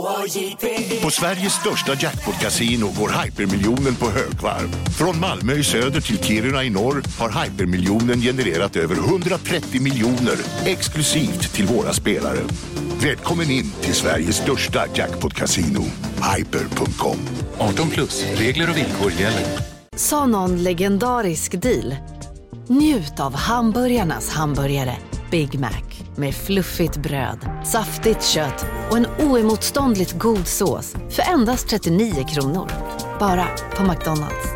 På Sveriges största jackpot-casino går hypermiljonen på högvarv. Från Malmö i söder till Kiruna i norr har hypermiljonen genererat över 130 miljoner exklusivt till våra spelare. Välkommen in till Sveriges största jackpot-casino, hyper.com. 18+, regler och villkor gäller. Sa någon legendarisk deal? Njut av hamburgarnas hamburgare Big Mac med fluffigt bröd, saftigt kött och en oemotståndligt god sås för endast 39 kronor. Bara på McDonald's.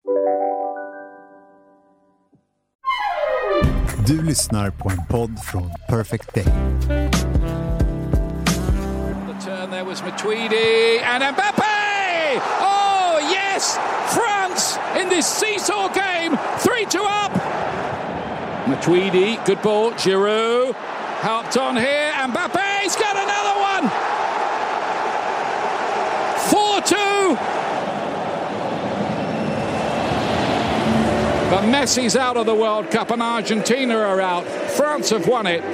Du lyssnar på en podd från Perfect Day. The turn there was Matuidi and Mbappé! Oh yes! France in this seesaw game, 3-2 up! Matuidi, good ball, Giroud, helped on here, Mbappe's got another one! 4-2! But Messi's out of the World Cup and Argentina are out. France have won it,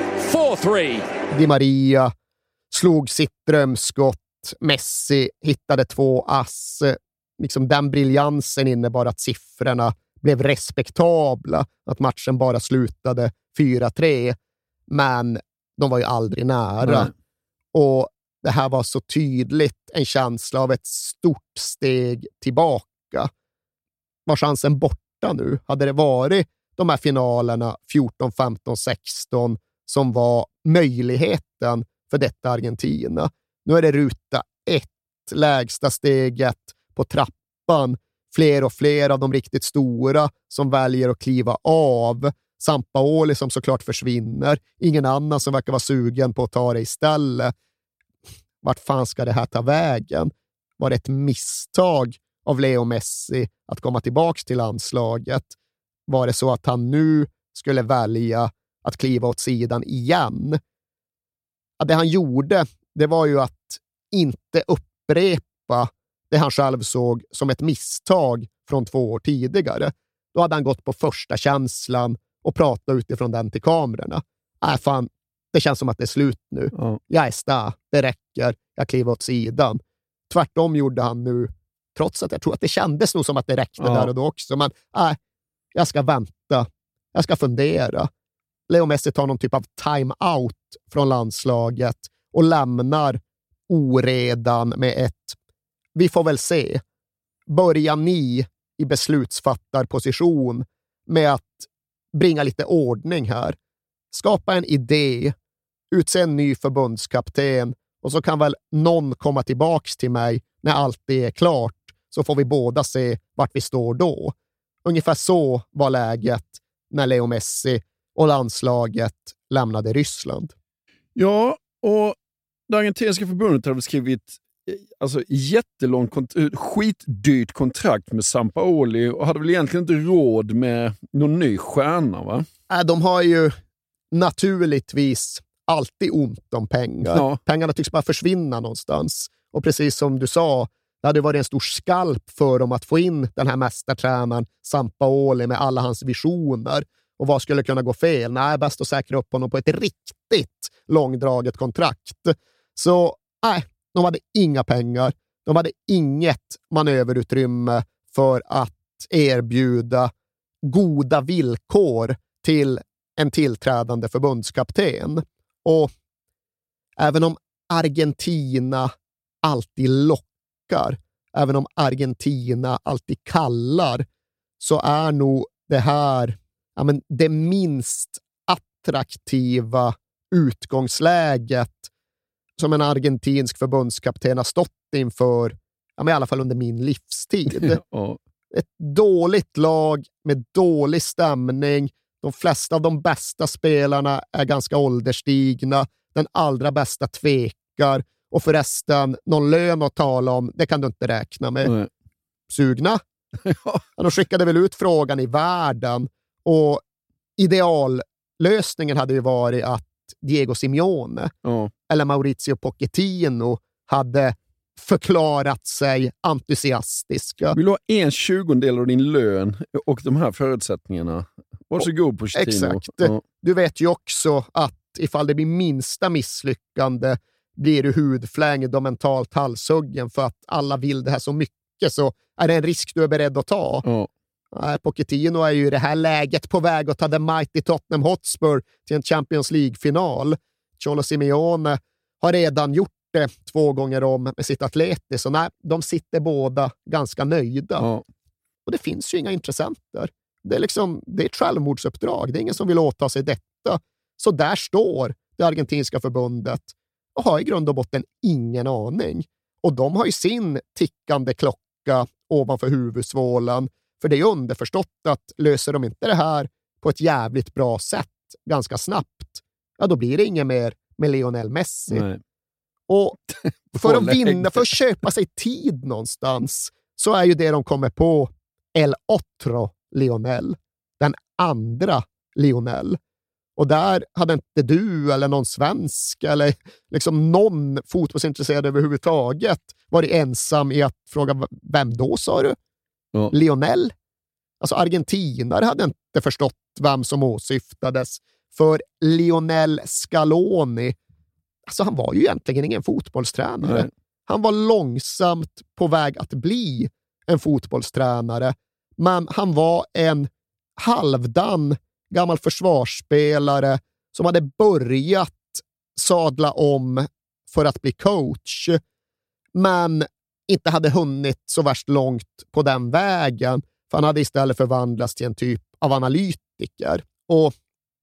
4-3. Di Maria slog sitt drömskott, Messi hittade 2 ass. Liksom den briljansen innebar att siffrorna blev respektabla, att matchen bara slutade 4-3, men de var ju aldrig nära. Nej. Och det här var så tydligt en känsla av ett stort steg tillbaka. Var chansen borta nu? Hade det varit de här finalerna 14, 15, 16 som var möjligheten för detta Argentina? Nu är det ruta 1, lägsta steget på trappan. Fler och fler av de riktigt stora som väljer att kliva av. Sampaoli som såklart försvinner. Ingen annan som verkar vara sugen på att ta det istället. Vart fan ska det här ta vägen? Var det ett misstag av Leo Messi att komma tillbaka till landslaget? Var det så att han nu skulle välja att kliva åt sidan igen? Ja, det han gjorde, det var ju att inte upprepa det han själv såg som ett misstag från 2 år tidigare. Då hade han gått på första känslan och pratat utifrån den till kamerorna. Fan, det känns som att det är slut nu. Jag är stå, det räcker, jag kliver åt sidan. Tvärtom gjorde han nu, trots att jag tror att det kändes nog som att det räckte där och då också. Men jag ska vänta, jag ska fundera. Leo Messi tar någon typ av time-out från landslaget och lämnar oredan med ett vi får väl se. Börjar ni i beslutsfattarposition med att bringa lite ordning här? Skapa en idé, utse en ny förbundskapten och så kan väl någon komma tillbaks till mig när allt det är klart, så får vi båda se vart vi står då. Ungefär så var läget när Leo Messi och landslaget lämnade Ryssland. Ja, och det argentinska förbundet hade skrivit jättelång skitdyrt kontrakt med Sampaoli och hade väl egentligen inte råd med någon ny stjärna, va? De har ju naturligtvis alltid ont om pengar. Ja. Pengarna tycks bara försvinna någonstans. Och precis som du sa, det hade varit en stor skalp för dem att få in den här mästartränaren Sampaoli med alla hans visioner. Och vad skulle kunna gå fel? Nej, bäst att säkra upp honom på ett riktigt långdraget kontrakt. Så de hade inga pengar. De hade inget manöverutrymme för att erbjuda goda villkor till en tillträdande förbundskapten. Och även om Argentina alltid lockar, även om Argentina alltid kallar, så är nog det här det minst attraktiva utgångsläget som en argentinsk förbundskapten har stått inför, i alla fall under min livstid. Ett dåligt lag med dålig stämning. De flesta av de bästa spelarna är ganska ålderstigna. Den allra bästa tvekar. Och förresten, någon lön att tala om, det kan du inte räkna med. Sugna? De skickade väl ut frågan i världen. Och ideallösningen hade ju varit att Diego Simeone eller Mauricio Pochettino hade förklarat sig entusiastiska. Vill du ha 1/20 av din lön och de här förutsättningarna? Varsågod, Pochettino. Exakt. Du vet ju också att ifall det blir minsta misslyckande blir du hudflängd och mentalt halshuggen för att alla vill det här så mycket, så är det en risk du är beredd att ta. Pochettino är ju i det här läget på väg att ta The Mighty Tottenham Hotspur till en Champions League-final. Cholo Simeone har redan gjort det 2 gånger om med sitt Atleti, så nej, de sitter båda ganska nöjda. Och det finns ju inga intressenter. Det är ett självmordsuppdrag. Det är ingen som vill åta sig detta. Så där står det argentinska förbundet och har i grund och botten ingen aning. Och de har ju sin tickande klocka ovanför huvudsvålen. För det är underförstått att löser de inte det här på ett jävligt bra sätt ganska snabbt, ja då blir det inget mer med Lionel Messi. Nej. Och för att vinna, för att köpa sig tid någonstans, så är ju det de kommer på El Otro Lionel. Den andra Lionel. Och där hade inte du eller någon svensk eller liksom någon fotbollsintresserad överhuvudtaget varit ensam i att fråga vem då, sa du? Ja. Lionel? Alltså argentinare hade inte förstått vem som åsyftades. För Lionel Scaloni, alltså han var ju egentligen ingen fotbollstränare. Nej. Han var långsamt på väg att bli en fotbollstränare. Men han var en halvdan gammal försvarsspelare som hade börjat sadla om för att bli coach. Men inte hade hunnit så värst långt på den vägen. För han hade istället förvandlats till en typ av analytiker. Och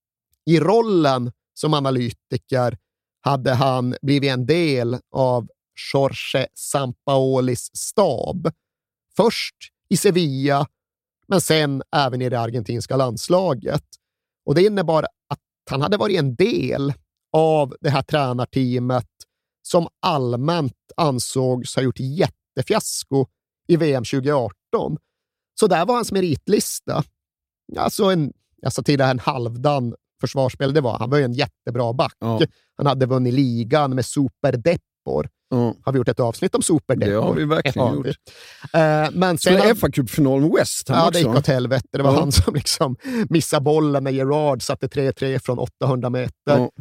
i rollen som analytiker hade han blivit en del av Jorge Sampaolis stab. Först i Sevilla, men sen även i det argentinska landslaget. Och det innebar att han hade varit en del av det här tränarteamet som allmänt ansågs ha gjort jättefiasko i VM 2018. Så där var hans meritlista. Alltså jag sa tidigare en halvdan försvarsspel, det var. Han var ju en jättebra back. Ja. Han hade vunnit ligan med Super Depor. Har vi gjort ett avsnitt om Super Depor? Det har vi verkligen gjort. Men sen FA-cupfinalen West Ham också. Det gick åt helvete. Det var han som liksom missade bollen när Gerard satte 3-3 från 800 meter.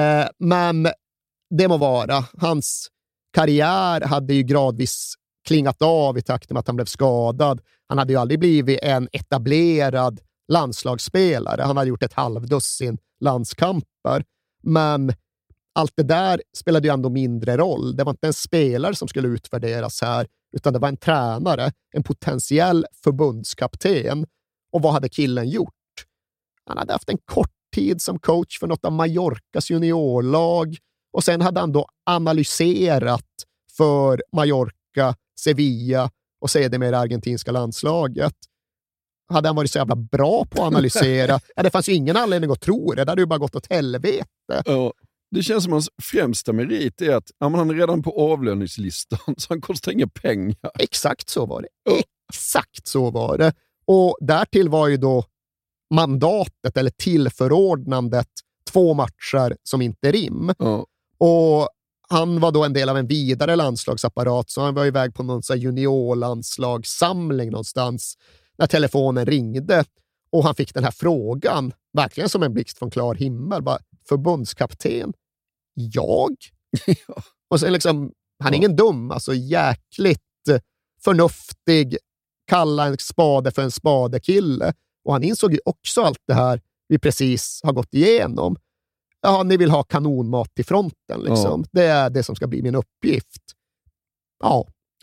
Men det må vara. Hans karriär hade ju gradvis klingat av i takt med att han blev skadad. Han hade ju aldrig blivit en etablerad landslagsspelare. Han hade gjort ett halvdussin landskamper. Men allt det där spelade ju ändå mindre roll. Det var inte en spelare som skulle utvärderas här, utan det var en tränare, en potentiell förbundskapten. Och vad hade killen gjort? Han hade haft en kort tid som coach för något av Mallorcas juniorlag. Och sen hade han då analyserat för Mallorca, Sevilla och sedermera argentinska landslaget. Hade han varit så jävla bra på att analysera? Ja, det fanns ju ingen anledning att tro det. Det hade ju bara gått åt helvete. Ja, det känns som hans främsta merit är att han är redan på avlöningslistan, så han kostar inga pengar. Exakt så var det. Exakt så var det. Och därtill var ju då mandatet eller tillförordnandet 2 matcher som interim. Ja. Och han var då en del av en vidare landslagsapparat, så han var iväg på någon juniorlandslagssamling någonstans när telefonen ringde och han fick den här frågan, verkligen som en blixt från klar himmel. Bara, förbundskapten? Jag? Ja. Och sen liksom, han är ingen dum, alltså jäkligt förnuftig, kalla en spade för en spadekille. Och han insåg ju också allt det här vi precis har gått igenom. Ja, ni vill ha kanonmat till fronten liksom. Ja. Det är det som ska bli min uppgift. Ja.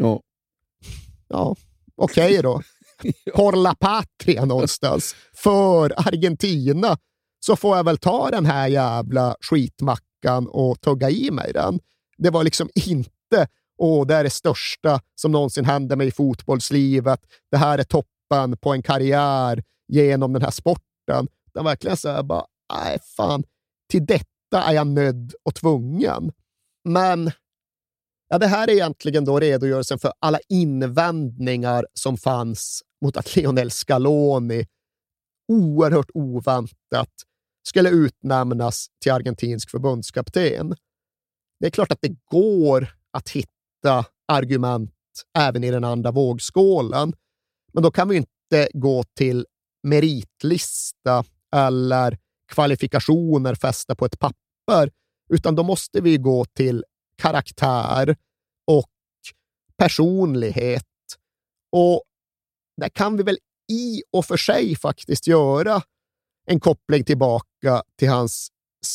Okej då. Por la patria någonstans. För Argentina så får jag väl ta den här jävla skitmackan och tugga i mig den. Det var liksom inte, det är det största som någonsin hände mig i fotbollslivet. Det här är toppen på en karriär genom den här sporten. Det var verkligen så här bara, nej fan, till detta är jag nödd och tvungen. Men ja, det här är egentligen då redogörelsen för alla invändningar som fanns mot att Lionel Scaloni oerhört oväntat skulle utnämnas till argentinsk förbundskapten. Det är klart att det går att hitta argument även i den andra vågskålen. Men då kan vi inte gå till meritlista eller kvalifikationer fästa på ett papper, utan då måste vi gå till karaktär och personlighet. Och där kan vi väl i och för sig faktiskt göra en koppling tillbaka till hans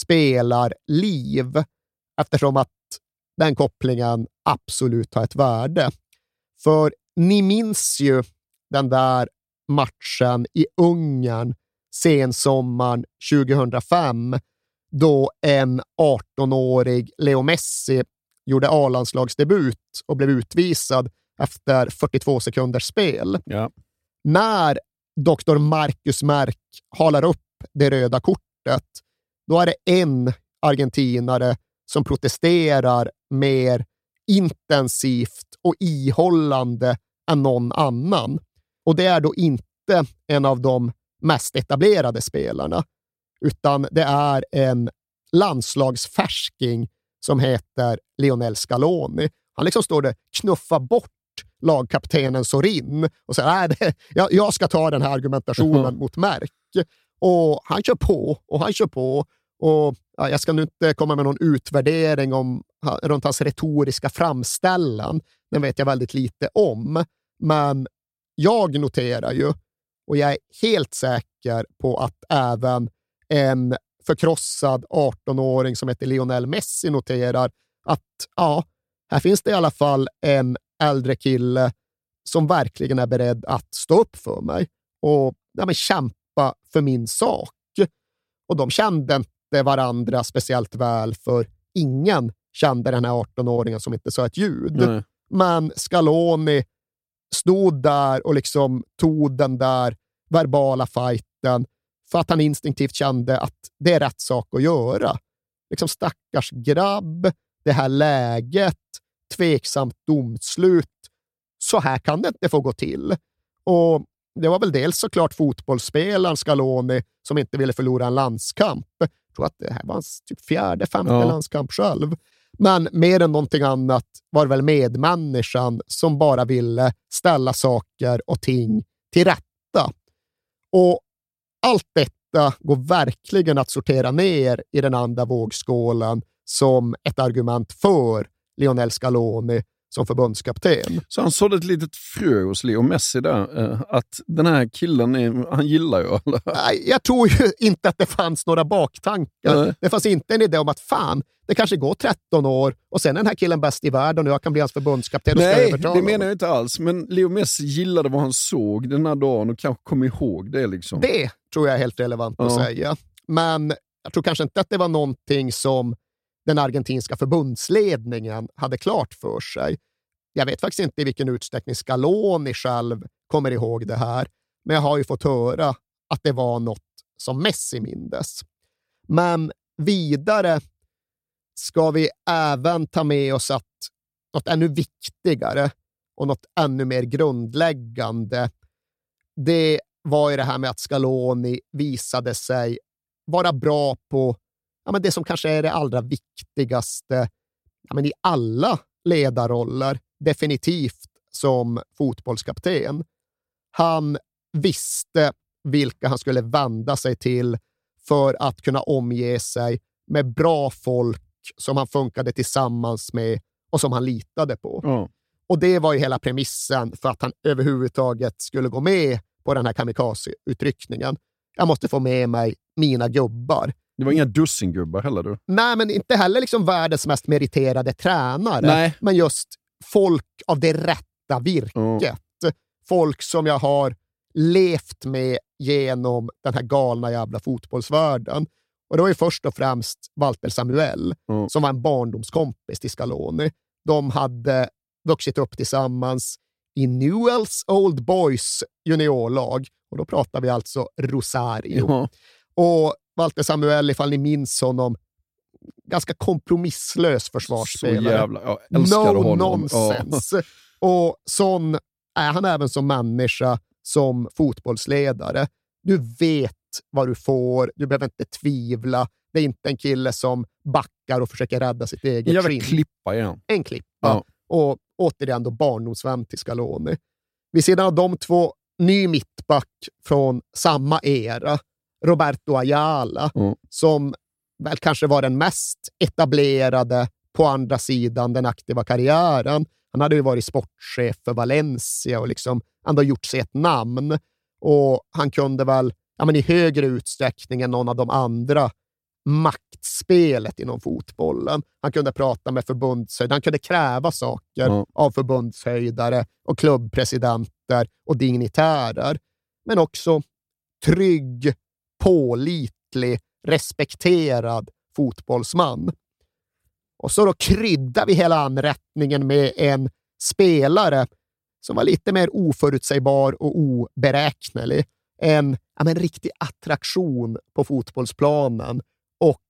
spelarliv, eftersom att den kopplingen absolut har ett värde. För ni minns ju den där matchen i Ungern sensommaren 2005 då en 18-årig Leo Messi gjorde A-landslagsdebut och blev utvisad efter 42 sekunders spel. Ja. När Dr. Marcus Märk halar upp det röda kortet, då är det en argentinare som protesterar mer intensivt och ihållande än någon annan. Och det är då inte en av de mest etablerade spelarna, utan det är en landslagsfärsking som heter Lionel Scaloni. Han liksom står där, knuffar bort lagkaptenen Sorin och säger jag ska ta den här argumentationen mot Märk. Och han kör på och han kör på. Och jag ska nu inte komma med någon utvärdering runt hans retoriska framställan. Den vet jag väldigt lite om. Men jag noterar ju, och jag är helt säker på att även en förkrossad 18-åring som heter Lionel Messi noterar att här finns det i alla fall en äldre kille som verkligen är beredd att stå upp för mig och kämpa för min sak. Och de kände inte varandra speciellt väl, för ingen kände den här 18-åringen som inte sa ett ljud. Nej. Men Scaloni stod där och liksom tog den där verbala fighten för att han instinktivt kände att det är rätt sak att göra. Liksom stackars grabb, det här läget, tveksamt domslut. Så här kan det inte få gå till. Och det var väl dels såklart fotbollsspelaren Scaloni som inte ville förlora en landskamp. Jag tror att det här var hans typ 4:e, 5:e landskamp själv. Men mer än någonting annat var det väl medmänniskan som bara ville ställa saker och ting till rätta. Och allt detta går verkligen att sortera ner i den andra vågskålen som ett argument för Lionel Scaloni som förbundskapten. Så han sådde ett litet frö hos Leo Messi där, att den här killen, han gillar ju alla. Nej, jag tror ju inte att det fanns några baktankar. Nej. Det fanns inte en idé om att det kanske går 13 år och sen är den här killen bäst i världen och jag kan bli hans förbundskapten. Nej, det menar jag inte alls. Men Leo Messi gillade vad han såg den här dagen och kanske kom ihåg det liksom. Det tror jag är helt relevant att säga. Men jag tror kanske inte att det var någonting som den argentinska förbundsledningen hade klart för sig. Jag vet faktiskt inte i vilken utsträckning Scaloni själv kommer ihåg det här, men jag har ju fått höra att det var något som Messi mindes. Men vidare ska vi även ta med oss att något ännu viktigare och något ännu mer grundläggande, det var ju det här med att Scaloni visade sig vara bra på men det som kanske är det allra viktigaste i alla ledarroller, definitivt som fotbollskapten. Han visste vilka han skulle vända sig till för att kunna omge sig med bra folk som han funkade tillsammans med och som han litade på. Och det var ju hela premissen för att han överhuvudtaget skulle gå med på den här kamikaze-utryckningen. Jag måste få med mig mina gubbar. Det var inga dussingubbar heller då? Nej, men inte heller liksom världens mest meriterade tränare. Nej. Men just folk av det rätta virket. Folk som jag har levt med genom den här galna jävla fotbollsvärlden. Och det var ju först och främst Walter Samuel som var en barndomskompis till Scaloni. De hade vuxit upp tillsammans i Newell's Old Boys juniorlag. Och då pratar vi alltså Rosario. Och Walter Samuel, ifall ni minns honom, ganska kompromisslös försvarsspelare. Så jävla, jag älskar honom. Nonsense. Och sån är han även som människa, som fotbollsledare. Du vet vad du får, du behöver inte tvivla. Det är inte en kille som backar och försöker rädda sitt eget jag vill klippa igen. En klippa. Och återigen då barndomsvän till Scaloni. Vid sidan av de två, ny mittback från samma era, Roberto Ayala, som väl kanske var den mest etablerade på andra sidan den aktiva karriären. Han hade ju varit sportchef för Valencia och liksom ändå gjort sig ett namn. Och han kunde väl i högre utsträckning än någon av de andra maktspelet inom fotbollen. Han kunde prata med förbundshöjdare, han kunde kräva saker av förbundshöjdare och klubbpresidenter och dignitärer. Men också trygg, pålitlig, respekterad fotbollsman. Och så då kryddar vi hela anrättningen med en spelare som var lite mer oförutsägbar och oberäknelig. En riktig attraktion på fotbollsplanen. Och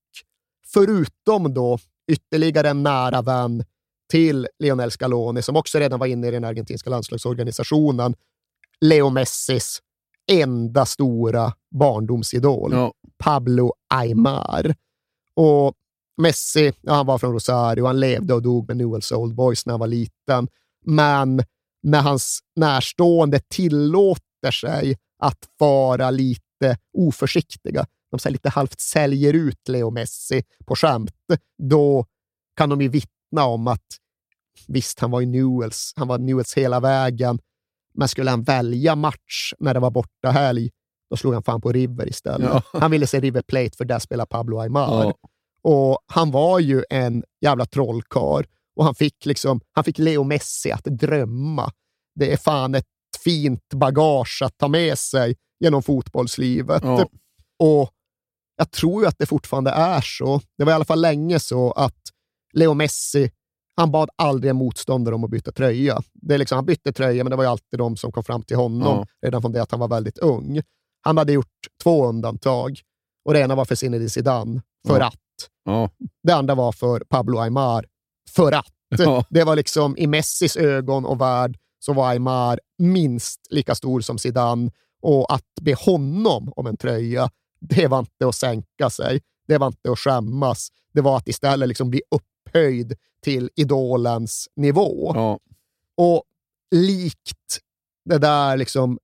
förutom då ytterligare en nära vän till Lionel Scaloni, som också redan var inne i den argentinska landslagsorganisationen, Leo Messis enda stora barndomsidol, Pablo Aimar. Och Messi, han var från Rosario, han levde och dog med Newell's Old Boys när han var liten. Men när hans närstående tillåter sig att vara lite oförsiktiga, de så lite halvt säljer ut Leo Messi på skämt, då kan de ju vittna om att visst, han var i Newell's, han var Newell's hela vägen, men skulle han välja match när det var borta helg, då slog han fan på River istället. Ja. Han ville se River Plate, för där spelar Pablo Aimar. Ja. Och han var ju en jävla trollkarl. Och han fick Leo Messi att drömma. Det är fan ett fint bagage att ta med sig genom fotbollslivet. Ja. Och jag tror ju att det fortfarande är så. Det var i alla fall länge så att Leo Messi, han bad aldrig en motståndare om att byta tröja. Det är han bytte tröja, men det var ju alltid de som kom fram till honom redan från det att han var väldigt ung. Han hade gjort 2 undantag. Och det ena var för Zinedine Zidane, för att. Det andra var för Pablo Aimar, för att. Det var i Messis ögon och värld så var Aimar minst lika stor som Zidane, och att be honom om en tröja, det var inte att sänka sig, det var inte att skämmas, det var att istället bli upphöjd till idolens nivå. Och likt det där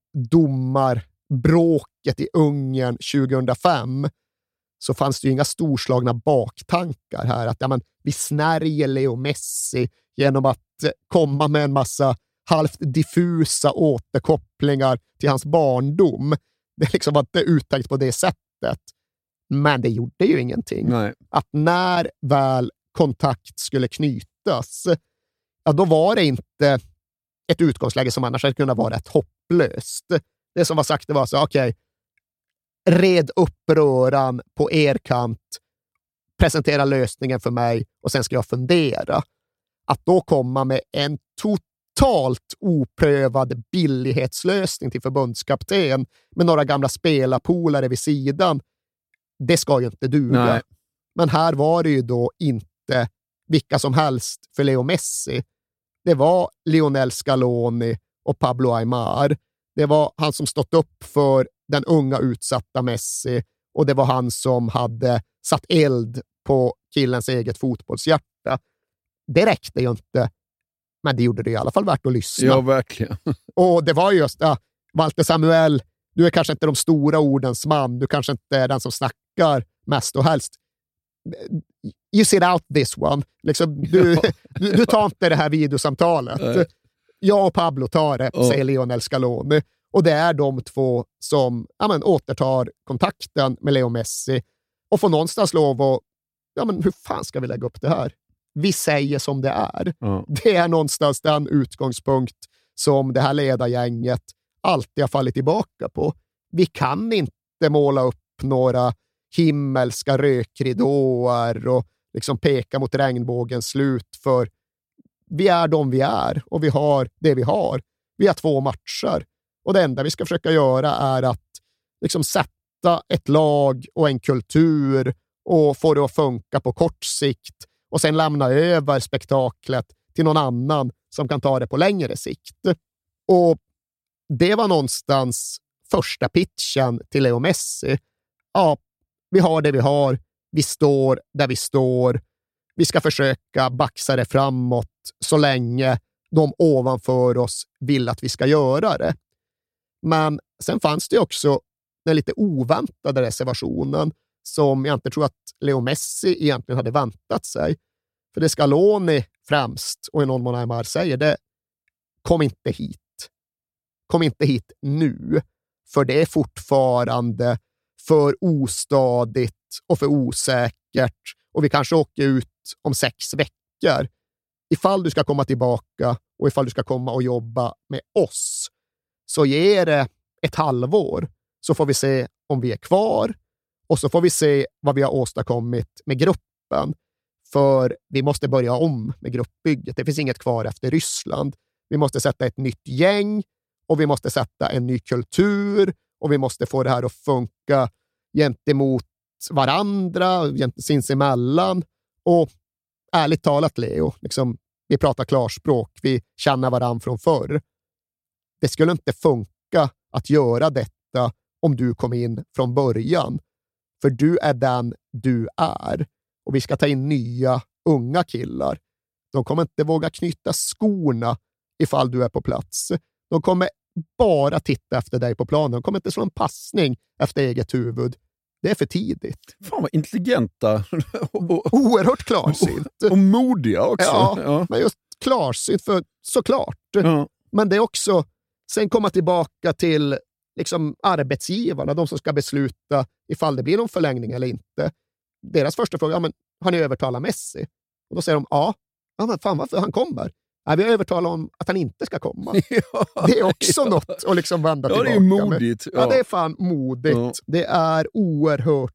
domarbråket i Ungern 2005, så fanns det ju inga storslagna baktankar här. Att vi snärjer Leo Messi genom att komma med en massa halvt diffusa återkopplingar till hans barndom. Det var inte uttänkt på det sättet. Men det gjorde ju ingenting. Nej. Att när väl kontakt skulle knytas, då var det inte ett utgångsläge som annars hade kunnat vara rätt hopplöst. Det som var sagt, det var så, okej, red upp röran på er kant, presentera lösningen för mig och sen ska jag fundera. Att då komma med en totalt oprövad billighetslösning till förbundskapten med några gamla spelarpolare vid sidan, det ska ju inte duga. Nej. Men här var det ju då inte vilka som helst för Leo Messi. Det var Lionel Scaloni och Pablo Aimar. Det var han som stått upp för den unga utsatta Messi, och det var han som hade satt eld på killens eget fotbollshjärta. Det räckte ju inte, men det gjorde det i alla fall värt att lyssna. Ja, verkligen. Och det var just, Walter Samuel, du är kanske inte de stora ordens man, du kanske inte är den som snackar mest och helst. You sit out this one. Du tar inte det här videosamtalet. Jag och Pablo tar det, säger Lionel Scaloni. Och det är de två som återtar kontakten med Leo Messi och får någonstans lov att, hur fan ska vi lägga upp det här? Vi säger som det är. Det är någonstans den utgångspunkt som det här ledargänget alltid har fallit tillbaka på. Vi kan inte måla upp några himmelska rökridåer och peka mot regnbågens slut, för vi är de vi är och vi har det vi har. Vi har 2 matcher. Och det enda vi ska försöka göra är att sätta ett lag och en kultur och få det att funka på kort sikt, och sen lämna över spektaklet till någon annan som kan ta det på längre sikt. Och det var någonstans första pitchen till Leo Messi. Ja, vi har det vi har. Vi står där vi står. Vi ska försöka baxa det framåt så länge de ovanför oss vill att vi ska göra det. Men sen fanns det också den lite oväntade reservationen som jag inte tror att Leo Messi egentligen hade väntat sig. För det Scaloni främst och i någon mån Aymar säger det, kom inte hit. Kom inte hit nu. För det är fortfarande för ostadigt och för osäkert. Och vi kanske åker ut om 6 veckor. Ifall du ska komma tillbaka och ifall du ska komma och jobba med oss, så ger det ett halvår. Så får vi se om vi är kvar och så får vi se vad vi har åstadkommit med gruppen. För vi måste börja om med gruppbygget. Det finns inget kvar efter Ryssland. Vi måste sätta ett nytt gäng och vi måste sätta en ny kultur och vi måste få det här att funka gentemot varandra, sinsemellan. Och ärligt talat, Leo, liksom, vi pratar klarspråk, vi känner varandra från förr. Det skulle inte funka att göra detta om du kom in från början. För du är den du är. Och vi ska ta in nya, unga killar. De kommer inte våga knyta skorna ifall du är på plats. De kommer bara titta efter dig på planen. De kommer inte slå en passning efter eget huvud. Det är för tidigt. Fan vad intelligenta. Oerhört klarsynt. Och modiga också. Ja, men just klarsynt för såklart. Ja. Men det är också sen komma tillbaka till liksom arbetsgivarna, de som ska besluta ifall det blir någon förlängning eller inte. Deras första fråga, men har ni övertalat Messi? Och då säger de, ja men fan varför han kommer? Nej, vi har övertalat om att han inte ska komma. Ja, det är också något att liksom vända tillbaka. Ja, det är modigt. Ja, det är fan modigt. Ja. Det är oerhört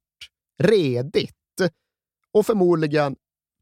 redigt. Och förmodligen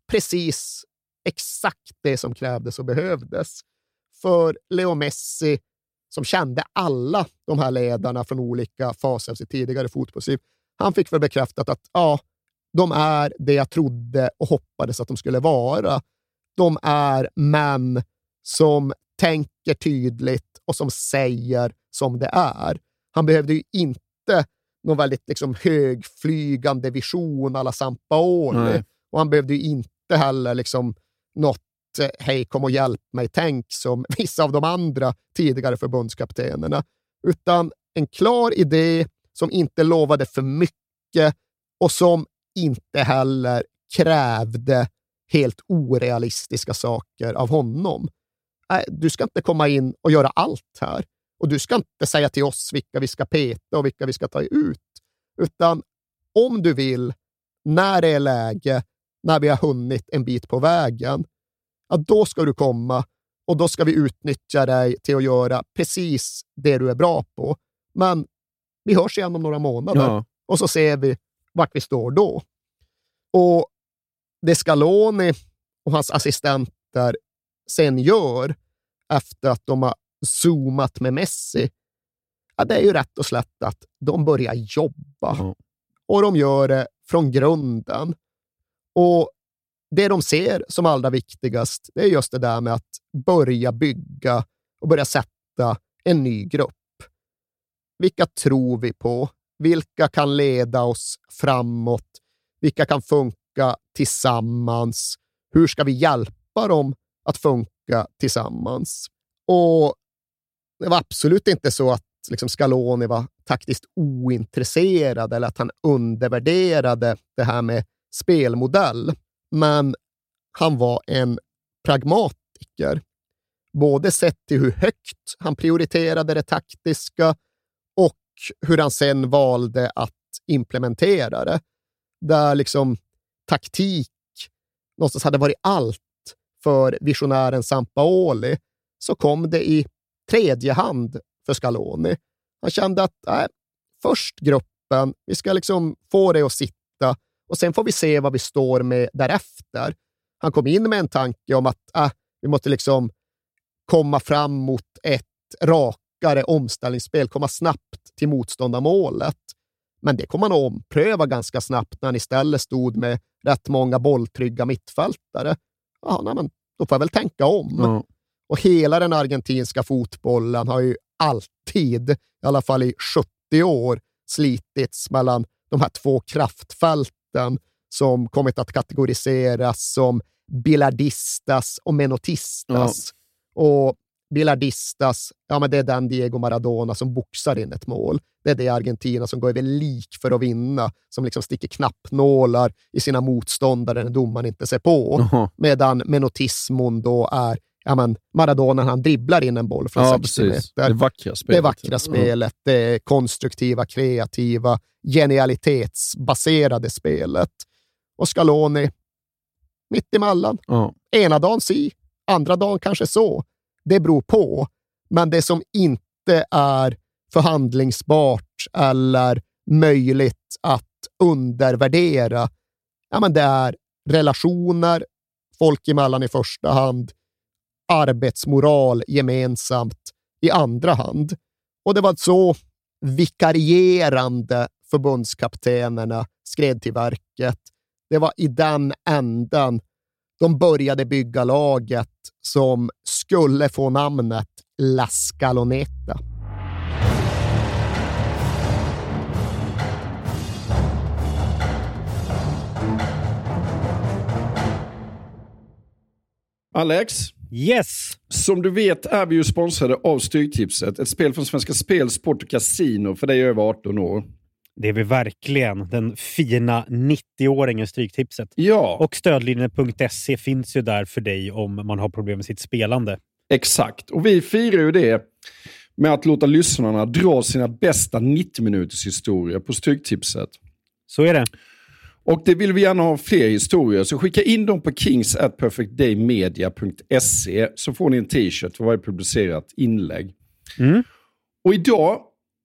precis exakt det som krävdes och behövdes. För Leo Messi, som kände alla de här ledarna från olika faser av sitt tidigare fotbollsliv, han fick väl bekräftat att ja, de är det jag trodde och hoppades att de skulle vara. De är män som tänker tydligt och som säger som det är. Han behövde ju inte någon väldigt liksom högflygande vision alla Sampaoli. Nej. Och han behövde ju inte heller liksom något hej kom och hjälp mig tänk som vissa av de andra tidigare förbundskaptenerna. Utan en klar idé som inte lovade för mycket och som inte heller krävde helt orealistiska saker av honom. Nej, du ska inte komma in och göra allt här. Och du ska inte säga till oss vilka vi ska peta och vilka vi ska ta ut. Utan om du vill, när det är läge, när vi har hunnit en bit på vägen, ja, då ska du komma och då ska vi utnyttja dig till att göra precis det du är bra på. Men vi hörs igen om några månader och så ser vi vart vi står då. Och det Scaloni och hans assistenter sen gör efter att de har zoomat med Messi, ja, det är ju rätt och slätt att de börjar jobba. Och de gör det från grunden. Och det de ser som allra viktigast, det är just det där med att börja bygga och börja sätta en ny grupp. Vilka tror vi på? Vilka kan leda oss framåt? Vilka kan funka tillsammans? Hur ska vi hjälpa dem att funka tillsammans? Och det var absolut inte så att liksom Scaloni var taktiskt ointresserad eller att han undervärderade det här med spelmodell. Men han var en pragmatiker. Både sett till hur högt han prioriterade det taktiska och hur han sen valde att implementera det. Där liksom taktik någonstans hade varit allt för visionären Sampaoli, så kom det i tredje hand för Scaloni. Han kände att först gruppen, vi ska liksom få det att sitta och sen får vi se vad vi står med därefter. Han kom in med en tanke om att vi måste liksom komma fram mot ett rakare omställningsspel, komma snabbt till motståndarmålet. Men det kom han att ompröva ganska snabbt när han istället stod med rätt många bolltrygga mittfältare. Men då får jag väl tänka om. Och hela den argentinska fotbollen har ju alltid, i alla fall i 70 år, slitits mellan de här två kraftfälten som kommit att kategoriseras som billardistas och menotistas. Och Billardistas, ja men det är den Diego Maradona som boxar in ett mål. Det är det Argentina som går över lik för att vinna, som liksom sticker knappnålar i sina motståndare när domaren inte ser på. Medan Menotismon då är, ja men Maradona, han dribblar in en boll från 60 meter. Det vackra spelet. Det vackra spelet, det konstruktiva, kreativa, genialitetsbaserade spelet. Och Scaloni, mitt emellan. Ena dagen si, andra dagen kanske så. Det beror på. Men det som inte är förhandlingsbart eller möjligt att undervärdera, ja men det är relationer, folk emellan i första hand, arbetsmoral gemensamt i andra hand. Och det var så vikarierande förbundskaptenerna skred till verket. Det var i den änden de började bygga laget som skulle få namnet La Scaloneta. Alex? Yes! Som du vet är vi ju sponsrade av Stryktipset. Ett spel från Svenska Spel, Sport och Casino för dig över 18 år. Det är vi verkligen. Den fina 90-åringen Stryktipset. Ja. Och stödlinjen.se finns ju där för dig om man har problem med sitt spelande. Exakt. Och vi firar ju det med att låta lyssnarna dra sina bästa 90-minuters historier på Stryktipset. Så är det. Och det vill vi gärna ha fler historier. Så skicka in dem på kings@perfectdaymedia.se så får ni en t-shirt för varje publicerat inlägg. Och idag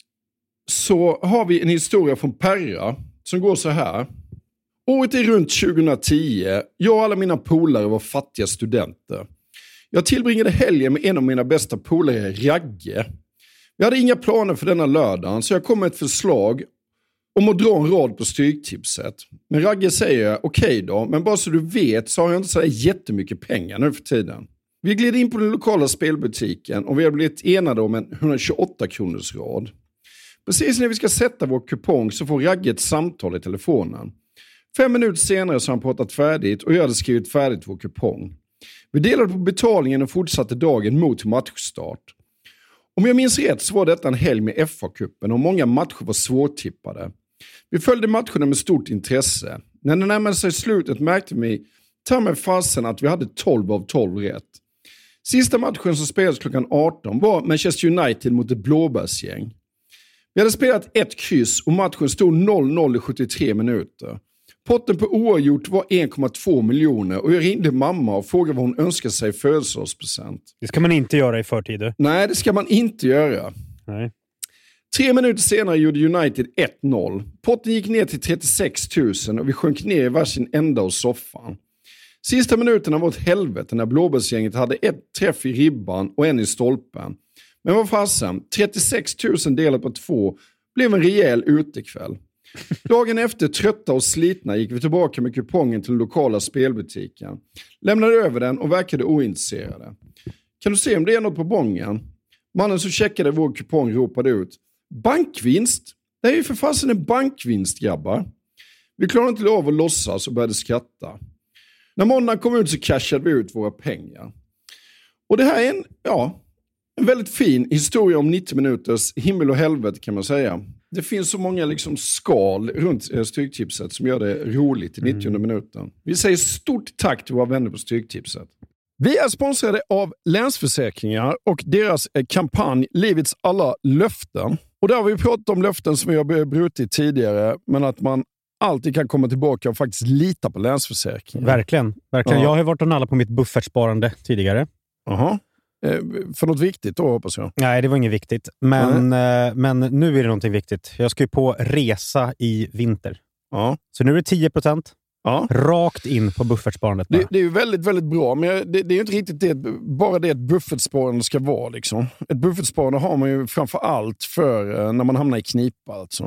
så har vi en historia från Perra som går så här. Året är runt 2010. Jag och alla mina polare var fattiga studenter. Jag tillbringade helgen med en av mina bästa polare, Ragge. Vi hade inga planer för denna lördagen så jag kom med ett förslag om att dra en rad på Stryktipset. Men Ragge säger, okej då, men bara så du vet så har jag inte så jättemycket pengar nu för tiden. Vi gled in på den lokala spelbutiken och vi har blivit enade om en 128 kronors rad. Precis när vi ska sätta vår kupong så får Ragge ett samtal i telefonen. 5 minuter senare så har han pratat färdigt och jag hade skrivit färdigt vår kupong. Vi delade på betalningen och fortsatte dagen mot matchstart. Om jag minns rätt så var detta en helg med FA-cupen och många matcher var svårtippade. Vi följde matcherna med stort intresse. När det närmade sig slutet märkte vi ta med fasen att vi hade 12 av 12 rätt. Sista matchen som spelades klockan 18 var Manchester United mot ett blåbärsgäng. Vi hade spelat ett kryss och matchen stod 0-0 i 73 minuter. Potten på oavgjort var 1,2 miljoner och jag ringde mamma och frågade vad hon önskade sig i födelsedagspresent. Det ska man inte göra i förtid. Nej, det ska man inte göra. Nej. 3 minuter senare gjorde United 1-0. Potten gick ner till 36 000 och vi sjönk ner i varsin ända av soffan. Sista minuterna var ett helvete när blåbärsgänget hade ett träff i ribban och en i stolpen. Men vad fasen, 36 000 delat på 2 blev en rejäl utekväll. Dagen efter, trötta och slitna, gick vi tillbaka med kupongen till den lokala spelbutiken. Lämnade över den och verkade ointresserade. Kan du se om det är något på bongen? Mannen som checkade vår kupong ropade ut. Bankvinst? Det är ju för fasen en bankvinst, grabbar. Vi klarade inte av att låtsas och började skratta. När måndagen kom ut så cashade vi ut våra pengar. Och det här är en väldigt fin historia om 90 minuters himmel och helvete kan man säga. Det finns så många liksom skal runt Stryktipset som gör det roligt i 90 minuten. Vi säger stort tack till våra vänner på Stryktipset. Vi är sponsrade av Länsförsäkringar och deras kampanj Livets alla löften. Och där har vi pratat om löften som vi har brutit tidigare, men att man alltid kan komma tillbaka och faktiskt lita på Länsförsäkringar. Verkligen. Ja. Jag har varit och nallat på mitt buffertsparande tidigare. Jaha. För något viktigt då, hoppas jag. Nej, det var inget viktigt. Men nu är det någonting viktigt. Jag ska ju på resa i vinter. Ja. Så nu är det 10%. Ja. Rakt in på buffertsparandet. Det är ju väldigt, väldigt bra. Men det är ju inte riktigt bara det ett buffertsparande ska vara. Liksom. Ett buffertsparande har man ju framför allt för när man hamnar i knipa. Alltså.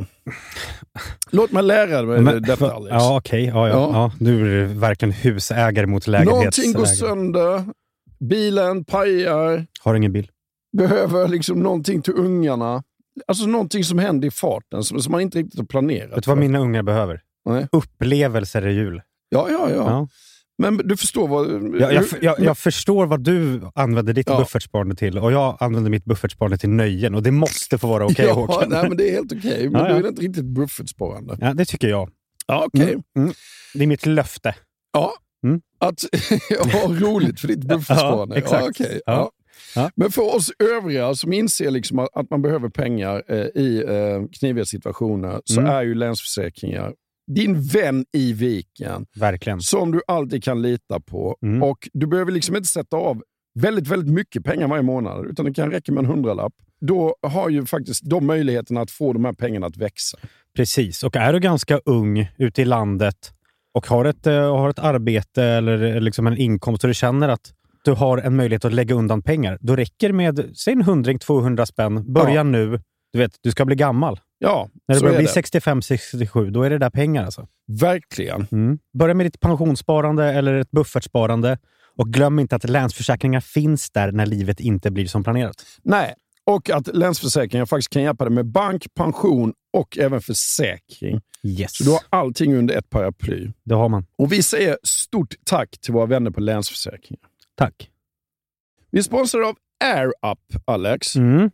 Låt mig lära dig detta, Alex. Ja, okej. Ja. Nu är det verkligen husägare mot lägenhetsägare. Någonting går sönder. Bilen pajar. Har ingen bil. Behöver liksom någonting till ungarna. Alltså någonting som händer i farten som man inte riktigt har planerat. Vet du vad mina ungar behöver? Nej. Upplevelser i jul. Ja. Men du förstår vad... Jag förstår vad du använder ditt buffertsparande till, och jag använder mitt buffertsparande till nöjen, och det måste få vara okej, Håkan. Nej, men det är helt okej. Men det är inte riktigt buffertsparande. Ja, det tycker jag. Ja, okej. Det är mitt löfte. Ja, att roligt för ditt buffertsparande. Ja, exakt. Ja, okej. Ja. Ja. Men för oss övriga som inser liksom att man behöver pengar i kniviga situationer, så är ju Länsförsäkringar din vän i viken. Verkligen. Som du alltid kan lita på. Och du behöver liksom inte sätta av väldigt, väldigt mycket pengar varje månad, utan det kan räcka med en 100-lapp. Då har ju faktiskt de möjligheterna att få de här pengarna att växa. Precis, och är du ganska ung ute i landet och har ett arbete eller liksom en inkomst, och du känner att du har en möjlighet att lägga undan pengar, då räcker med, säg en 100-200 spänn. Börja nu. Du vet, du ska bli gammal. Ja, när du börjar bli 65-67, då är det där pengar alltså. Verkligen. Börja med ditt pensionssparande eller ett buffertsparande, och glöm inte att Länsförsäkringar finns där när livet inte blir som planerat. Nej, och att Länsförsäkringar faktiskt kan hjälpa dig med bank, pension och även försäkring. Yes. Så du har allting under ett paraply. Det har man. Och vi säger stort tack till våra vänner på Länsförsäkringar. Tack. Vi är sponsrade av AirUp, Alex.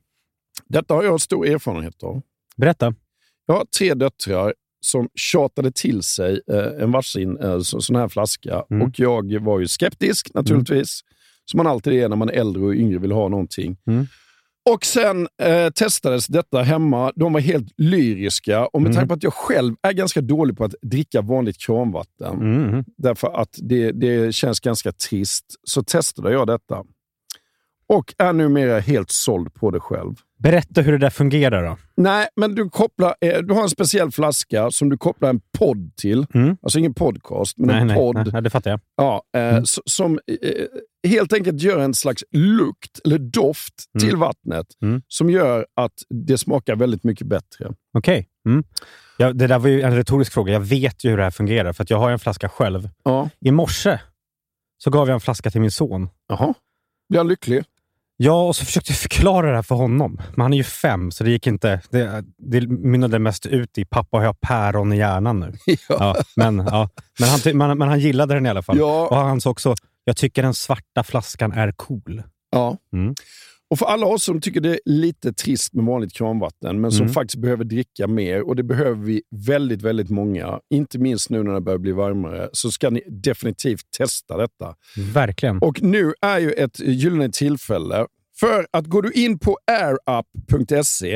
Detta har jag stor erfarenhet av. Berätta. Jag har 3 döttrar som tjatade till sig en varsin sån här flaska. Och jag var ju skeptisk naturligtvis. Som man alltid är när man är äldre och yngre vill ha någonting. Och sen testades detta hemma. De var helt lyriska. Och med tanke på att jag själv är ganska dålig på att dricka vanligt kranvatten. Därför att det känns ganska trist. Så testade jag detta. Och är numera helt såld på det själv. Berätta hur det där fungerar då. Nej, men du har en speciell flaska som du kopplar en podd till. Alltså ingen podcast, men en podd. Nej, det fattar jag. Ja, som helt enkelt gör en slags lukt eller doft till vattnet. Som gör att det smakar väldigt mycket bättre. Okej. Ja, det där var ju en retorisk fråga. Jag vet ju hur det här fungerar, för att jag har en flaska själv. Ja. I morse så gav jag en flaska till min son. Jaha. Blir han lycklig? Ja, och så försökte jag förklara det här för honom. Men han är ju 5, så det gick inte. Det mynnade mest ut i pappa och jag päron i hjärnan nu. Men han gillade den i alla fall. Ja. Och han sa också, jag tycker den svarta flaskan är cool. Ja. Och för alla oss som tycker det är lite trist med vanligt kranvatten, men som faktiskt behöver dricka mer, och det behöver vi väldigt, väldigt många, inte minst nu när det börjar bli varmare, så ska ni definitivt testa detta. Verkligen. Och nu är ju ett gyllene tillfälle, för att går du in på airup.se,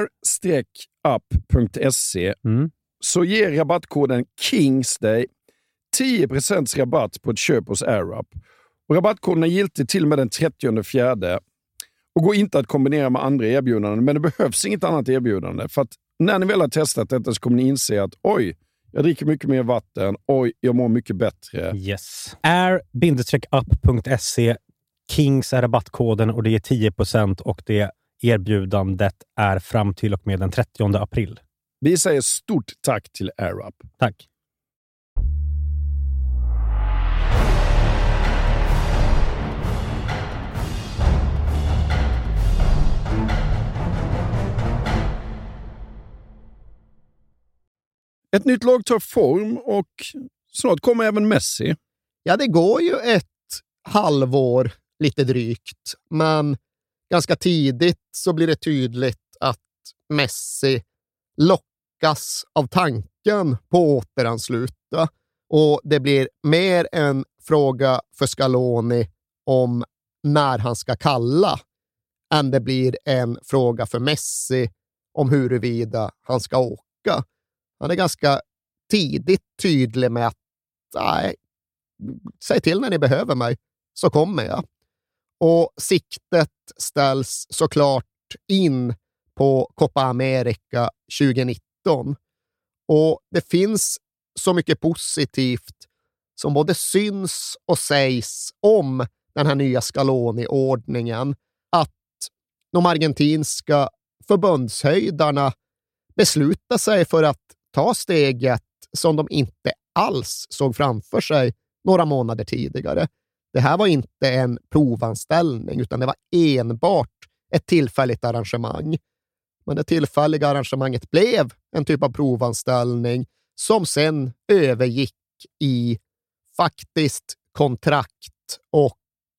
air-up.se, så ger rabattkoden KINGSDAY 10% rabatt på ett köp hos AirUp. Och rabattkoden är giltig till med den 30/4. Och går inte att kombinera med andra erbjudanden, men det behövs inget annat erbjudande. För att när ni väl har testat detta så kommer ni inse att oj, jag dricker mycket mer vatten, oj, jag mår mycket bättre. Yes. Air-up.se, Kings är rabattkoden, och det är 10%, och det erbjudandet är fram till och med den 30 april. Vi säger stort tack till AirUp. Tack. Ett nytt lag tar form och snart kommer även Messi. Ja, det går ju ett halvår lite drygt, men ganska tidigt så blir det tydligt att Messi lockas av tanken på att återansluta, och det blir mer en fråga för Scaloni om när han ska kalla än det blir en fråga för Messi om huruvida han ska åka. Han är ganska tidigt tydlig med att nej, säg till när ni behöver mig så kommer jag. Och siktet ställs såklart in på Copa America 2019. Och det finns så mycket positivt som både syns och sägs om den här nya Scaloni-ordningen, att de argentinska förbundshöjdarna beslutar sig för att ta steget som de inte alls såg framför sig några månader tidigare. Det här var inte en provanställning, utan det var enbart ett tillfälligt arrangemang. Men det tillfälliga arrangemanget blev en typ av provanställning som sen övergick i faktiskt kontrakt och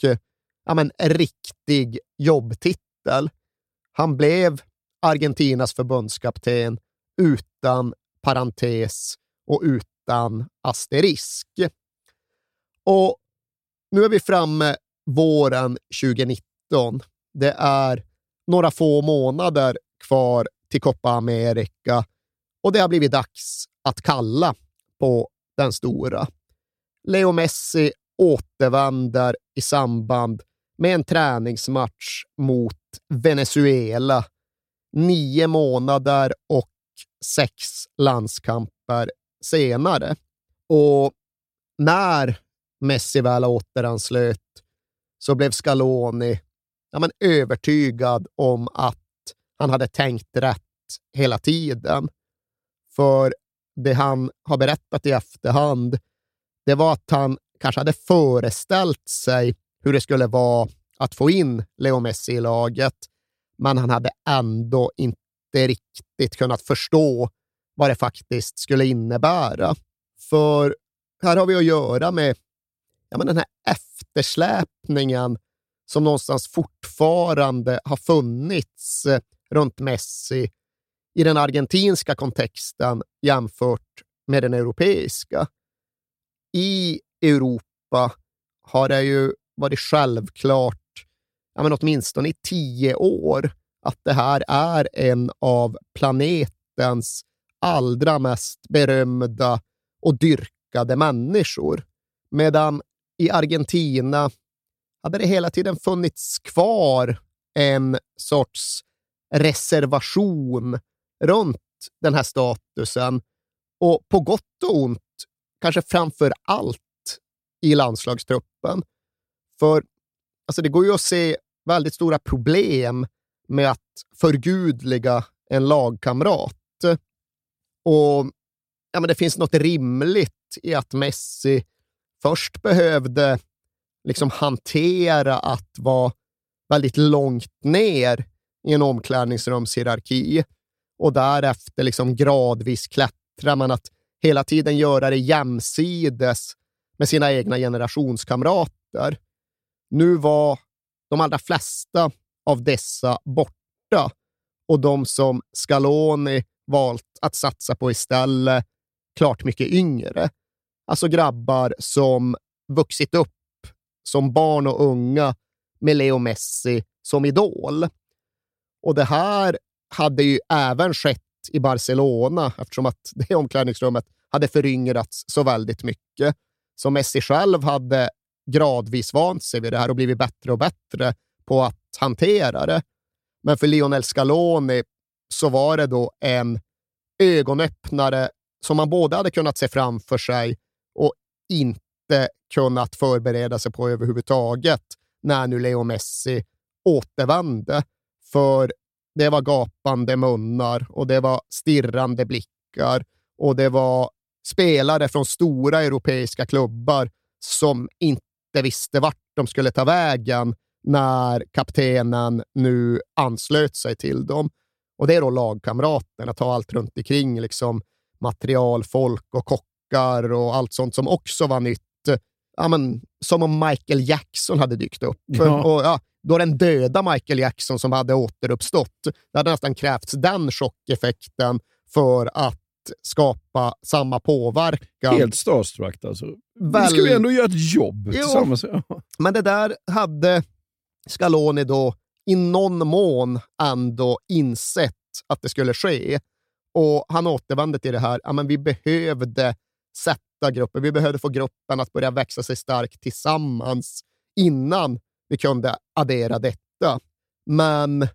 riktig jobbtitel. Han blev Argentinas förbundskapten utan parentes och utan asterisk. Och nu är vi framme våren 2019. Det är några få månader kvar till Copa America och det har blivit dags att kalla på den stora. Leo Messi återvänder i samband med en träningsmatch mot Venezuela 9 månader och 6 landskamper senare. Och när Messi väl återanslöt så blev Scaloni övertygad om att han hade tänkt rätt hela tiden. För det han har berättat i efterhand, det var att han kanske hade föreställt sig hur det skulle vara att få in Leo Messi i laget, men han hade ändå inte riktigt kunnat förstå vad det faktiskt skulle innebära. För här har vi att göra med den här eftersläpningen som någonstans fortfarande har funnits runt Messi i den argentinska kontexten jämfört med den europeiska. I Europa har det ju varit självklart, åtminstone i 10 år, att det här är en av planetens allra mest berömda och dyrkade människor. Medan i Argentina hade det hela tiden funnits kvar en sorts reservation runt den här statusen. Och på gott och ont, kanske framför allt i landslagstruppen. För det går ju att se väldigt stora problem med att förgudliga en lagkamrat. Och det finns något rimligt i att Messi först behövde hantera att vara väldigt långt ner i en omklädningsrumshierarki och därefter gradvis klättra, men att hela tiden göra det jämsides med sina egna generationskamrater. Nu var de allra flesta av dessa borta och de som Scaloni valt att satsa på istället klart mycket yngre. Alltså grabbar som vuxit upp som barn och unga med Leo Messi som idol. Och det här hade ju även skett i Barcelona eftersom att det omklädningsrummet hade föryngrats så väldigt mycket. Så Messi själv hade gradvis vant sig vid det här och blivit bättre och bättre på att hantera det. Men för Lionel Scaloni så var det då en ögonöppnare som man både hade kunnat se framför sig och inte kunnat förbereda sig på överhuvudtaget när nu Leo Messi återvände. För det var gapande munnar och det var stirrande blickar och det var spelare från stora europeiska klubbar som inte visste vart de skulle ta vägen när kaptenen nu anslöt sig till dem. Och det är då lagkamraterna, ta allt runt omkring, material, folk och kockar och allt sånt som också var nytt. Som om Michael Jackson hade dykt upp. Ja. Och då den döda Michael Jackson som hade återuppstått. Det hade nästan krävts den chockeffekten för att skapa samma påverkan. Helt starstruck alltså. Nu ska vi ändå göra ett jobb tillsammans. Men det där hade Scaloni då i någon mån ändå insett att det skulle ske. Och han återvände till det här. Men vi behövde sätta gruppen. Vi behövde få gruppen att börja växa sig stark tillsammans innan vi kunde addera detta. Men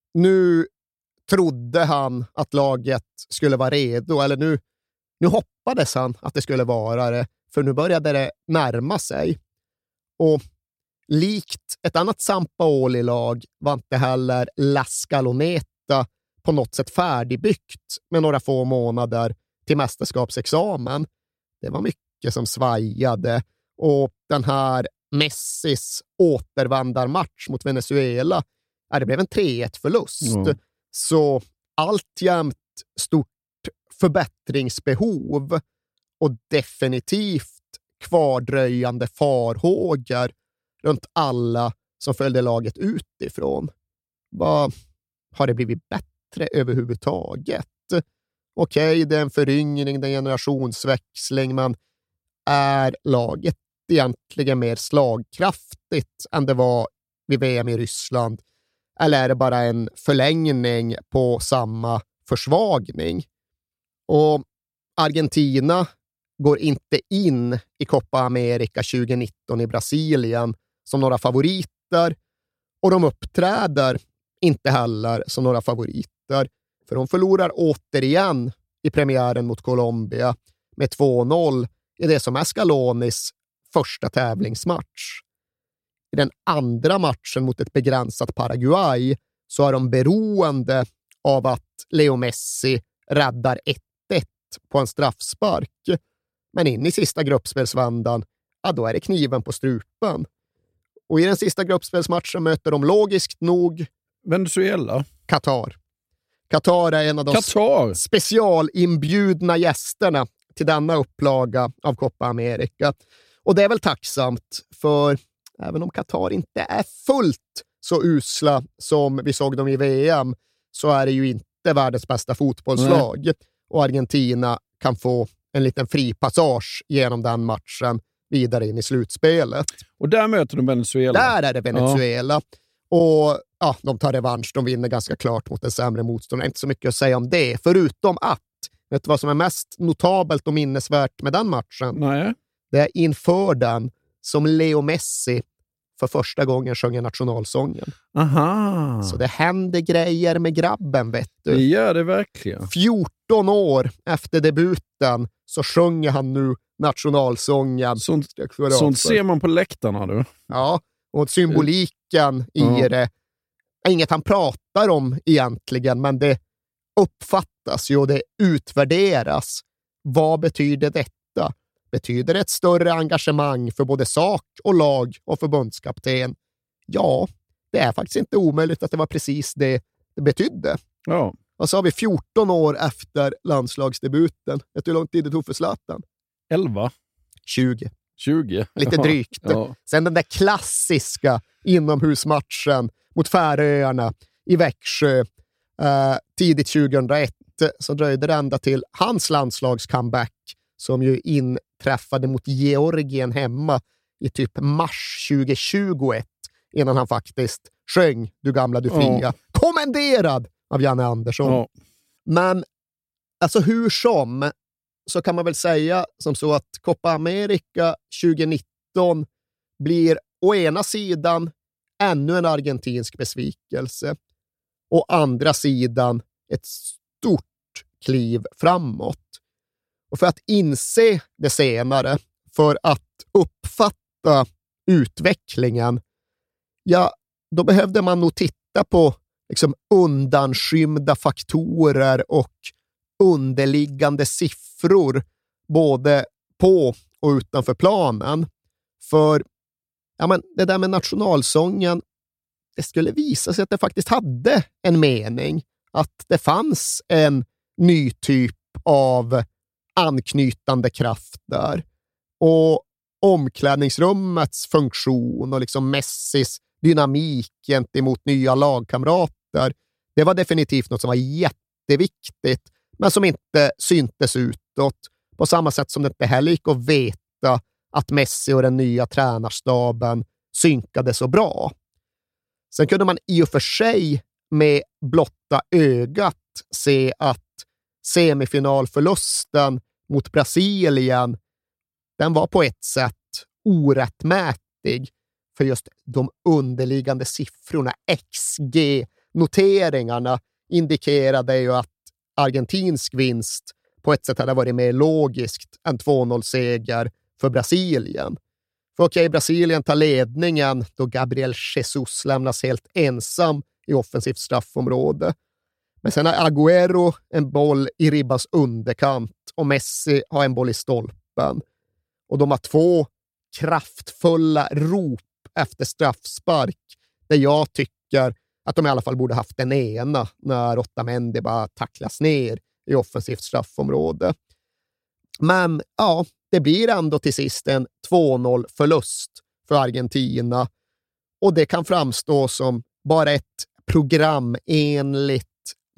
nu trodde han att laget skulle vara redo. Eller nu hoppades han att det skulle vara det. För nu började det närma sig. Och likt ett annat Sampaoli-lag var inte heller La Scaloneta på något sätt färdigbyggt med några få månader till mästerskapsexamen. Det var mycket som svajade och den här Messis återvändarmatch mot Venezuela, det blev en 3-1-förlust. Så alltjämt stort förbättringsbehov och definitivt kvardröjande farhågor runt alla som följde laget utifrån. Har det blivit bättre överhuvudtaget? Okej, det är en föryngring, det är en generationsväxling, men är laget egentligen mer slagkraftigt än det var vid VM i Ryssland? Eller är det bara en förlängning på samma försvagning? Och Argentina går inte in i Copa America 2019 i Brasilien som några favoriter, och de uppträder inte heller som några favoriter, för de förlorar återigen i premiären mot Colombia med 2-0 i det som är Scalonis första tävlingsmatch. I den andra matchen mot ett begränsat Paraguay så är de beroende av att Leo Messi räddar 1-1 på en straffspark. Men in i sista gruppspelsvändan, då är det kniven på strupen. Och i den sista gruppspelsmatchen möter de logiskt nog Venezuela. Qatar är en av de specialinbjudna gästerna till denna upplaga av Copa America. Och det är väl tacksamt, för även om Qatar inte är fullt så usla som vi såg dem i VM, så är det ju inte världens bästa fotbollslag. Nej. Och Argentina kan få en liten fri passage genom den matchen vidare in i slutspelet. Och där möter de Venezuela. Där är det Venezuela. Ja. Och de tar revansch. De vinner ganska klart mot en sämre motståndare. Inte så mycket att säga om det. Förutom att, vet du vad som är mest notabelt och minnesvärt med den matchen? Nej. Det är inför den som Leo Messi för första gången sjunger nationalsången. Aha. Så det händer grejer med grabben, vet du. Det gör det verkligen. 14 år efter debuten så sjunger han nu nationalsången. Sånt ser man på läktarna, du. Ja, och symboliken i det är inget han pratar om egentligen, men det uppfattas ju och det utvärderas. Vad betyder detta? Betyder det ett större engagemang för både sak och lag och förbundskapten? Ja, det är faktiskt inte omöjligt att det var precis det betydde. Ja. Och så har vi 14 år efter landslagsdebuten. Vet du hur lång tid det tog för Zlatan? 11? 20. Lite drygt. Ja. Sen den där klassiska inomhusmatchen mot Färöarna i Växjö tidigt 2001, så dröjde det ända till hans landslagscomeback som ju inträffade mot Georgien hemma i typ mars 2021 innan han faktiskt sjöng Du gamla, du fria. Kommenderad av Janne Andersson. Ja. Men alltså hur som, så kan man väl säga som så att Copa America 2019 blir å ena sidan ännu en argentinsk besvikelse, å andra sidan ett stort kliv framåt. Och för att inse det senare, för att uppfatta utvecklingen, då behövde man nog titta på liksom undanskymda faktorer och underliggande siffror både på och utanför planen. För det där med nationalsången, det skulle visa sig att det faktiskt hade en mening. Att det fanns en ny typ av anknytande kraft där. Och omklädningsrummets funktion och liksom Messis dynamik gentemot nya lagkamrater, det var definitivt något som var jätteviktigt, men som inte syntes utåt. På samma sätt som det inte heller gick att veta att Messi och den nya tränarstaben synkade så bra. Sen kunde man i och för sig med blotta ögat se att semifinalförlusten mot Brasilien, den var på ett sätt orättmätig, för just de underliggande siffrorna, XG-noteringarna, indikerade ju att argentinsk vinst på ett sätt hade varit mer logiskt än 2-0-seger för Brasilien. För okej, Brasilien tar ledningen då Gabriel Jesus lämnas helt ensam i offensivt straffområde. Men sen har Agüero en boll i ribbans underkant och Messi har en boll i stolpen. Och de har två kraftfulla rop efter straffspark där jag tycker att de i alla fall borde haft den ena när Otamendi bara tacklas ner i offensivt straffområde. Men ja, det blir ändå till sist en 2-0-förlust för Argentina. Och det kan framstå som bara ett programenligt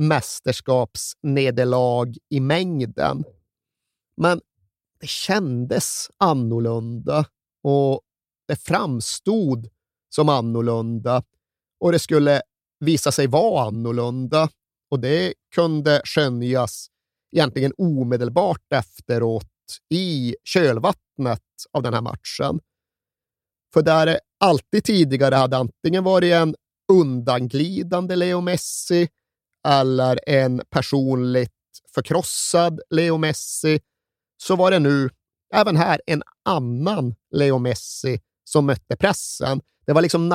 mästerskapsnederlag i mängden. Men det kändes annorlunda och det framstod som annorlunda och det skulle visa sig vara annorlunda och det kunde skönjas egentligen omedelbart efteråt i kölvattnet av den här matchen. För där det alltid tidigare hade antingen varit en undanglidande Leo Messi eller en personligt förkrossad Leo Messi, så var det nu även här en annan Leo Messi som mötte pressen. Det var liksom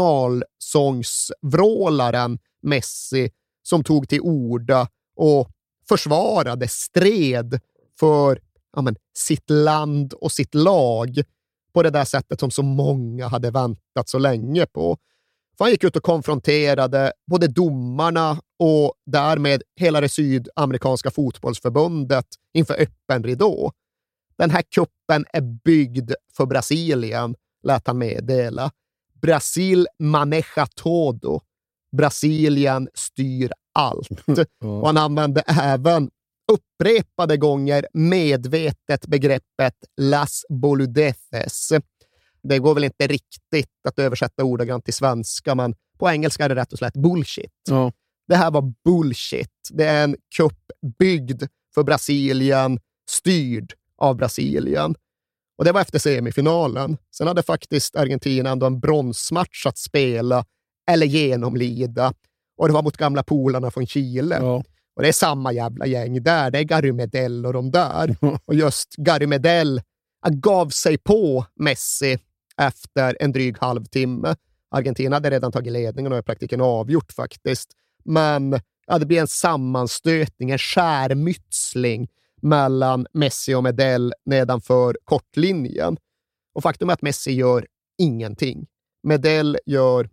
nationalsångsvrålaren Messi som tog till orda och försvarade, stred för sitt land och sitt lag på det där sättet som så många hade väntat så länge på. För han gick ut och konfronterade både domarna och därmed hela det sydamerikanska fotbollsförbundet inför öppen ridå. Den här kuppen är byggd för Brasilien, lät han meddela. Brasil maneja todo. Brasilien styr allt. Och han använde även upprepade gånger medvetet begreppet las boludeces. Det går väl inte riktigt att översätta ordagrant till svenska, men på engelska är det rätt och slätt bullshit. Ja. Det här var bullshit. Det är en cup byggd för Brasilien, styrd av Brasilien. Och det var efter semifinalen. Sen hade faktiskt Argentina ändå en bronsmatch att spela eller genomlida. Och det var mot gamla polarna från Chile. Ja. Och det är samma jävla gäng där. Det är Gary Medel och de där. Och just Gary Medel gav sig på Messi efter en dryg halvtimme. Argentina hade redan tagit ledningen och i praktiken avgjort faktiskt. Men det blir en sammanstötning, en skärmytsling mellan Messi och Medel nedanför kortlinjen. Och faktum är att Messi gör ingenting. Medel gör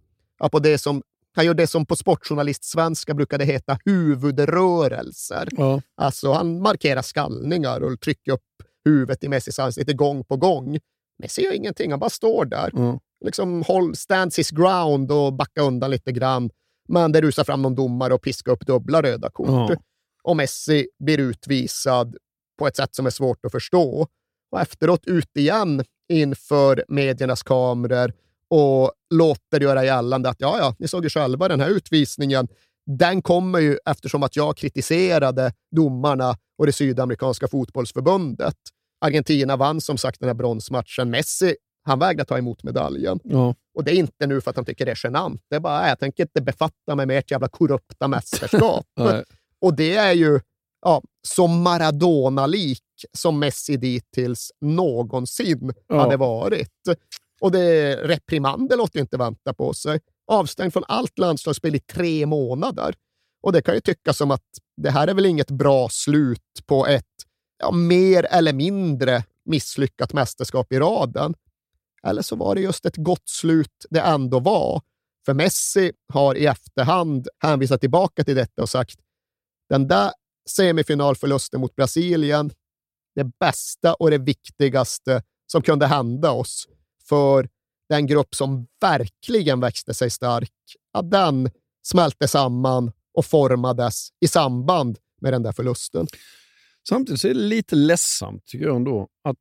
han gör det som på sportjournalistsvenska brukade heta huvudrörelser. Ja. Alltså han markerar skallningar och trycker upp huvudet i Messis ansikte gång på gång. Messi gör ingenting, han bara står där. Liksom stands his ground och backar undan lite grann. Men det rusar fram någon domare och piskar upp dubbla röda kort. Och Messi blir utvisad på ett sätt som är svårt att förstå. Och efteråt ut igen inför mediernas kameror och låter göra gällande att ja, ni såg ju själva den här utvisningen. Den kommer ju eftersom att jag kritiserade domarna och det sydamerikanska fotbollsförbundet. Argentina vann som sagt den här bronsmatchen. Messi, han vägrar ta emot medaljen. Ja. Och det är inte nu för att han tycker det är genant. Det är bara, jag tänker inte befatta mig med ert jävla korrupta mästerskap. Och det är ju så Maradona-lik som Messi dittills någonsin hade varit. Och det reprimander låter inte vänta på sig. Avstängd från allt landslagsspel i 3 månader. Och det kan ju tyckas som att det här är väl inget bra slut på ett mer eller mindre misslyckat mästerskap i raden. Eller så var det just ett gott slut det ändå var. För Messi har i efterhand hänvisat tillbaka till detta och sagt den där semifinalförlusten mot Brasilien, det bästa och det viktigaste som kunde hända oss. För den grupp som verkligen växte sig stark, den smälte samman och formades i samband med den där förlusten. Samtidigt så är det lite ledsamt tycker jag ändå att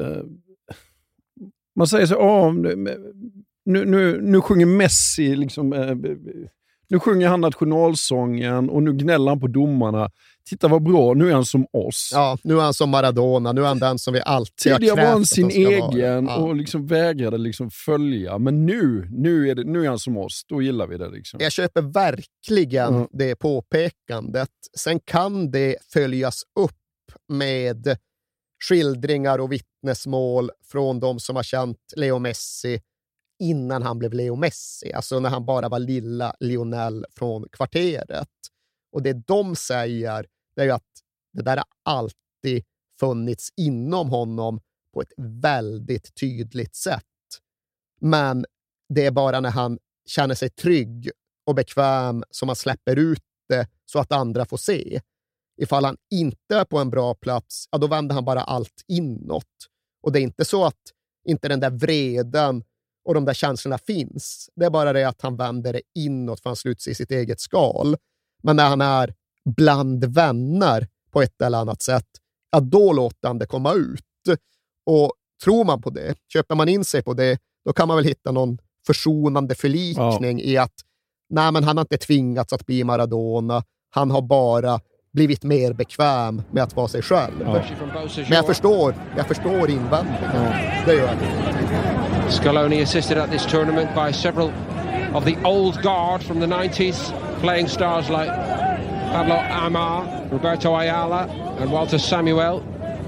man säger så nu sjunger Messi liksom, nu sjunger han nationalsången och nu gnäller han på domarna. Titta vad bra, nu är han som oss. Ja, nu är han som Maradona, nu är han den som vi alltid har krävt. Tidigare var han sin egen och liksom vägrade liksom följa. Men nu är han som oss, då gillar vi det. Liksom. Jag köper verkligen det påpekandet. Sen kan det följas upp med skildringar och vittnesmål från de som har känt Leo Messi innan han blev Leo Messi. Alltså när han bara var lilla Lionel från kvarteret. Och det de säger det är ju att det där har alltid funnits inom honom på ett väldigt tydligt sätt. Men det är bara när han känner sig trygg och bekväm som han släpper ut det så att andra får se. Ifall han inte är på en bra plats, ja, då vänder han bara allt inåt. Och det är inte så att inte den där vreden och de där känslorna finns. Det är bara det att han vänder det inåt för han sluts i sitt eget skal. Men när han är bland vänner på ett eller annat sätt, ja, då låter han det komma ut. Och tror man på det, köper man in sig på det, då kan man väl hitta någon försonande förlikning i att nej, men han har inte tvingats att bli Maradona. Han har bara blivit mer bekväm med att vara sig själv. Men jag förstår invändningen. Det gör jag. Scaloni assisted at this tournament by several of the old guard from the 90s, playing stars like Pablo Aimar, Roberto Ayala and Walter Samuel.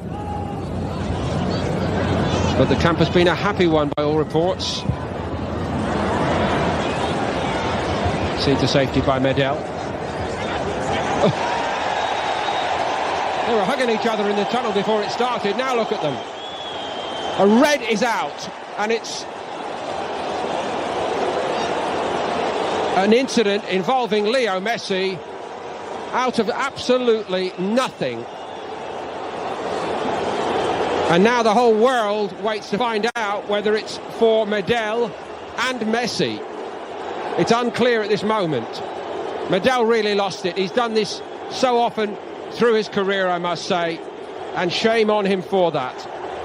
But the camp has been a happy one by all reports. Seen to safety by Medel. They were hugging each other in the tunnel before it started. Now look at them. A red is out, and it's an incident involving Leo Messi out of absolutely nothing. And now the whole world waits to find out whether it's for Medel and Messi. It's unclear at this moment. Medel really lost it. He's done this so often through his career, I must say, and shame on him for that.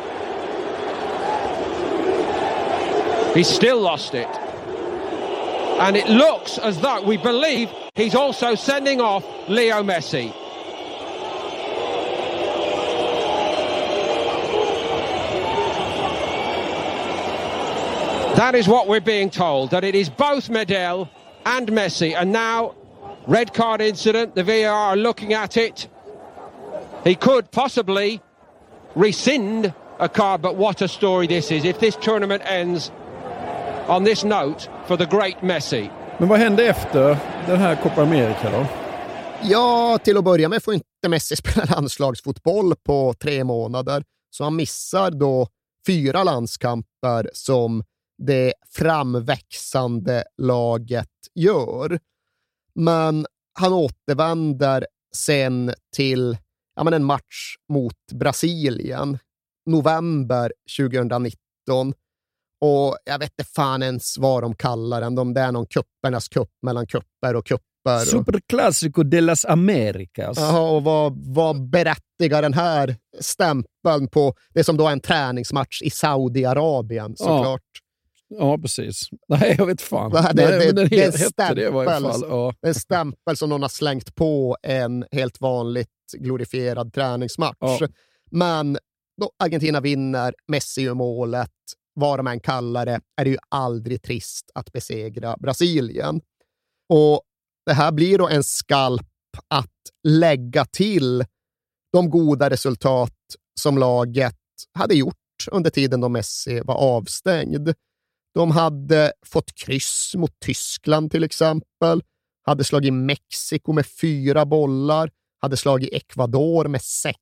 He's still lost it. And it looks as though we believe he's also sending off Leo Messi. That is what we're being told, that it is both Medel and Messi. And now, red card incident, the VAR are looking at it. He could possibly rescind a card, but what a story this is. If this tournament ends on this note for the great Messi. Men vad hände efter den här Copa America då? Ja, till att börja med får inte Messi spela landslagsfotboll på 3 månader. Så han missar då 4 landskamper som det framväxande laget gör. Men han återvänder sen till en match mot Brasilien november 2019. Och jag vet inte fan ens vad de kallar den. Det är någon kuppernas kupp mellan kupper och kupper. Superclásico de las Americas. Jaha, och vad berättigar den här stämpeln på det som då är en träningsmatch i Saudiarabien, såklart. Ja, precis. Nej, jag vet fan. Det är en stämpel som någon har slängt på en helt vanligt glorifierad träningsmatch. Ja. Men då Argentina vinner, Messi gör målet, vad de än kallar det, är det ju aldrig trist att besegra Brasilien. Och det här blir då en skalp att lägga till de goda resultat som laget hade gjort under tiden då Messi var avstängd. De hade fått kryss mot Tyskland till exempel, hade slagit Mexiko med 4 bollar, hade slagit Ecuador med 6-1.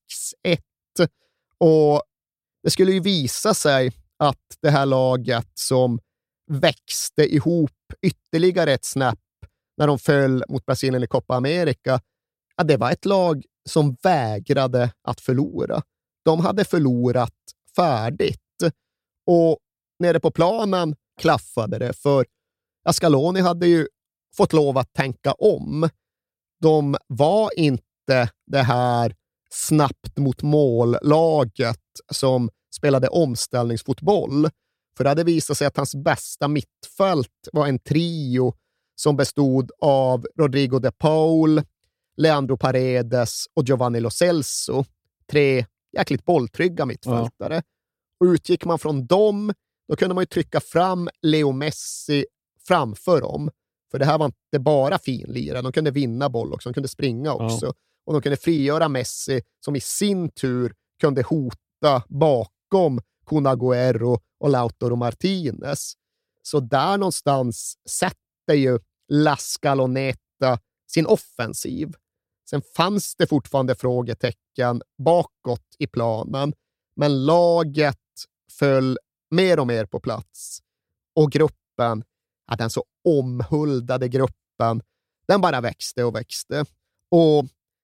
Och det skulle ju visa sig att det här laget som växte ihop ytterligare ett snäpp när de föll mot Brasilien i Copa America, att det var ett lag som vägrade att förlora. De hade förlorat färdigt. Och nere på planen klaffade det, för Scaloni hade ju fått lov att tänka om. De var inte det här snabbt mot mål-laget som spelade omställningsfotboll. För det hade visat sig att hans bästa mittfält var en trio som bestod av Rodrigo de Paul, Leandro Paredes och Giovanni Lo Celso. 3 jäkligt bolltrygga mittfältare. Och utgick man från dem, då kunde man ju trycka fram Leo Messi framför dem. För det här var inte bara finlirare. De kunde vinna boll också. De kunde springa också. Ja. Och de kunde frigöra Messi som i sin tur kunde hota bakom Kun Agüero och Lautaro Martinez. Så där någonstans sätter ju La Scaloneta sin offensiv. Sen fanns det fortfarande frågetecken bakåt i planen. Men laget föll mer och mer på plats. Och gruppen, den så omhuldade gruppen, den bara växte och växte. Och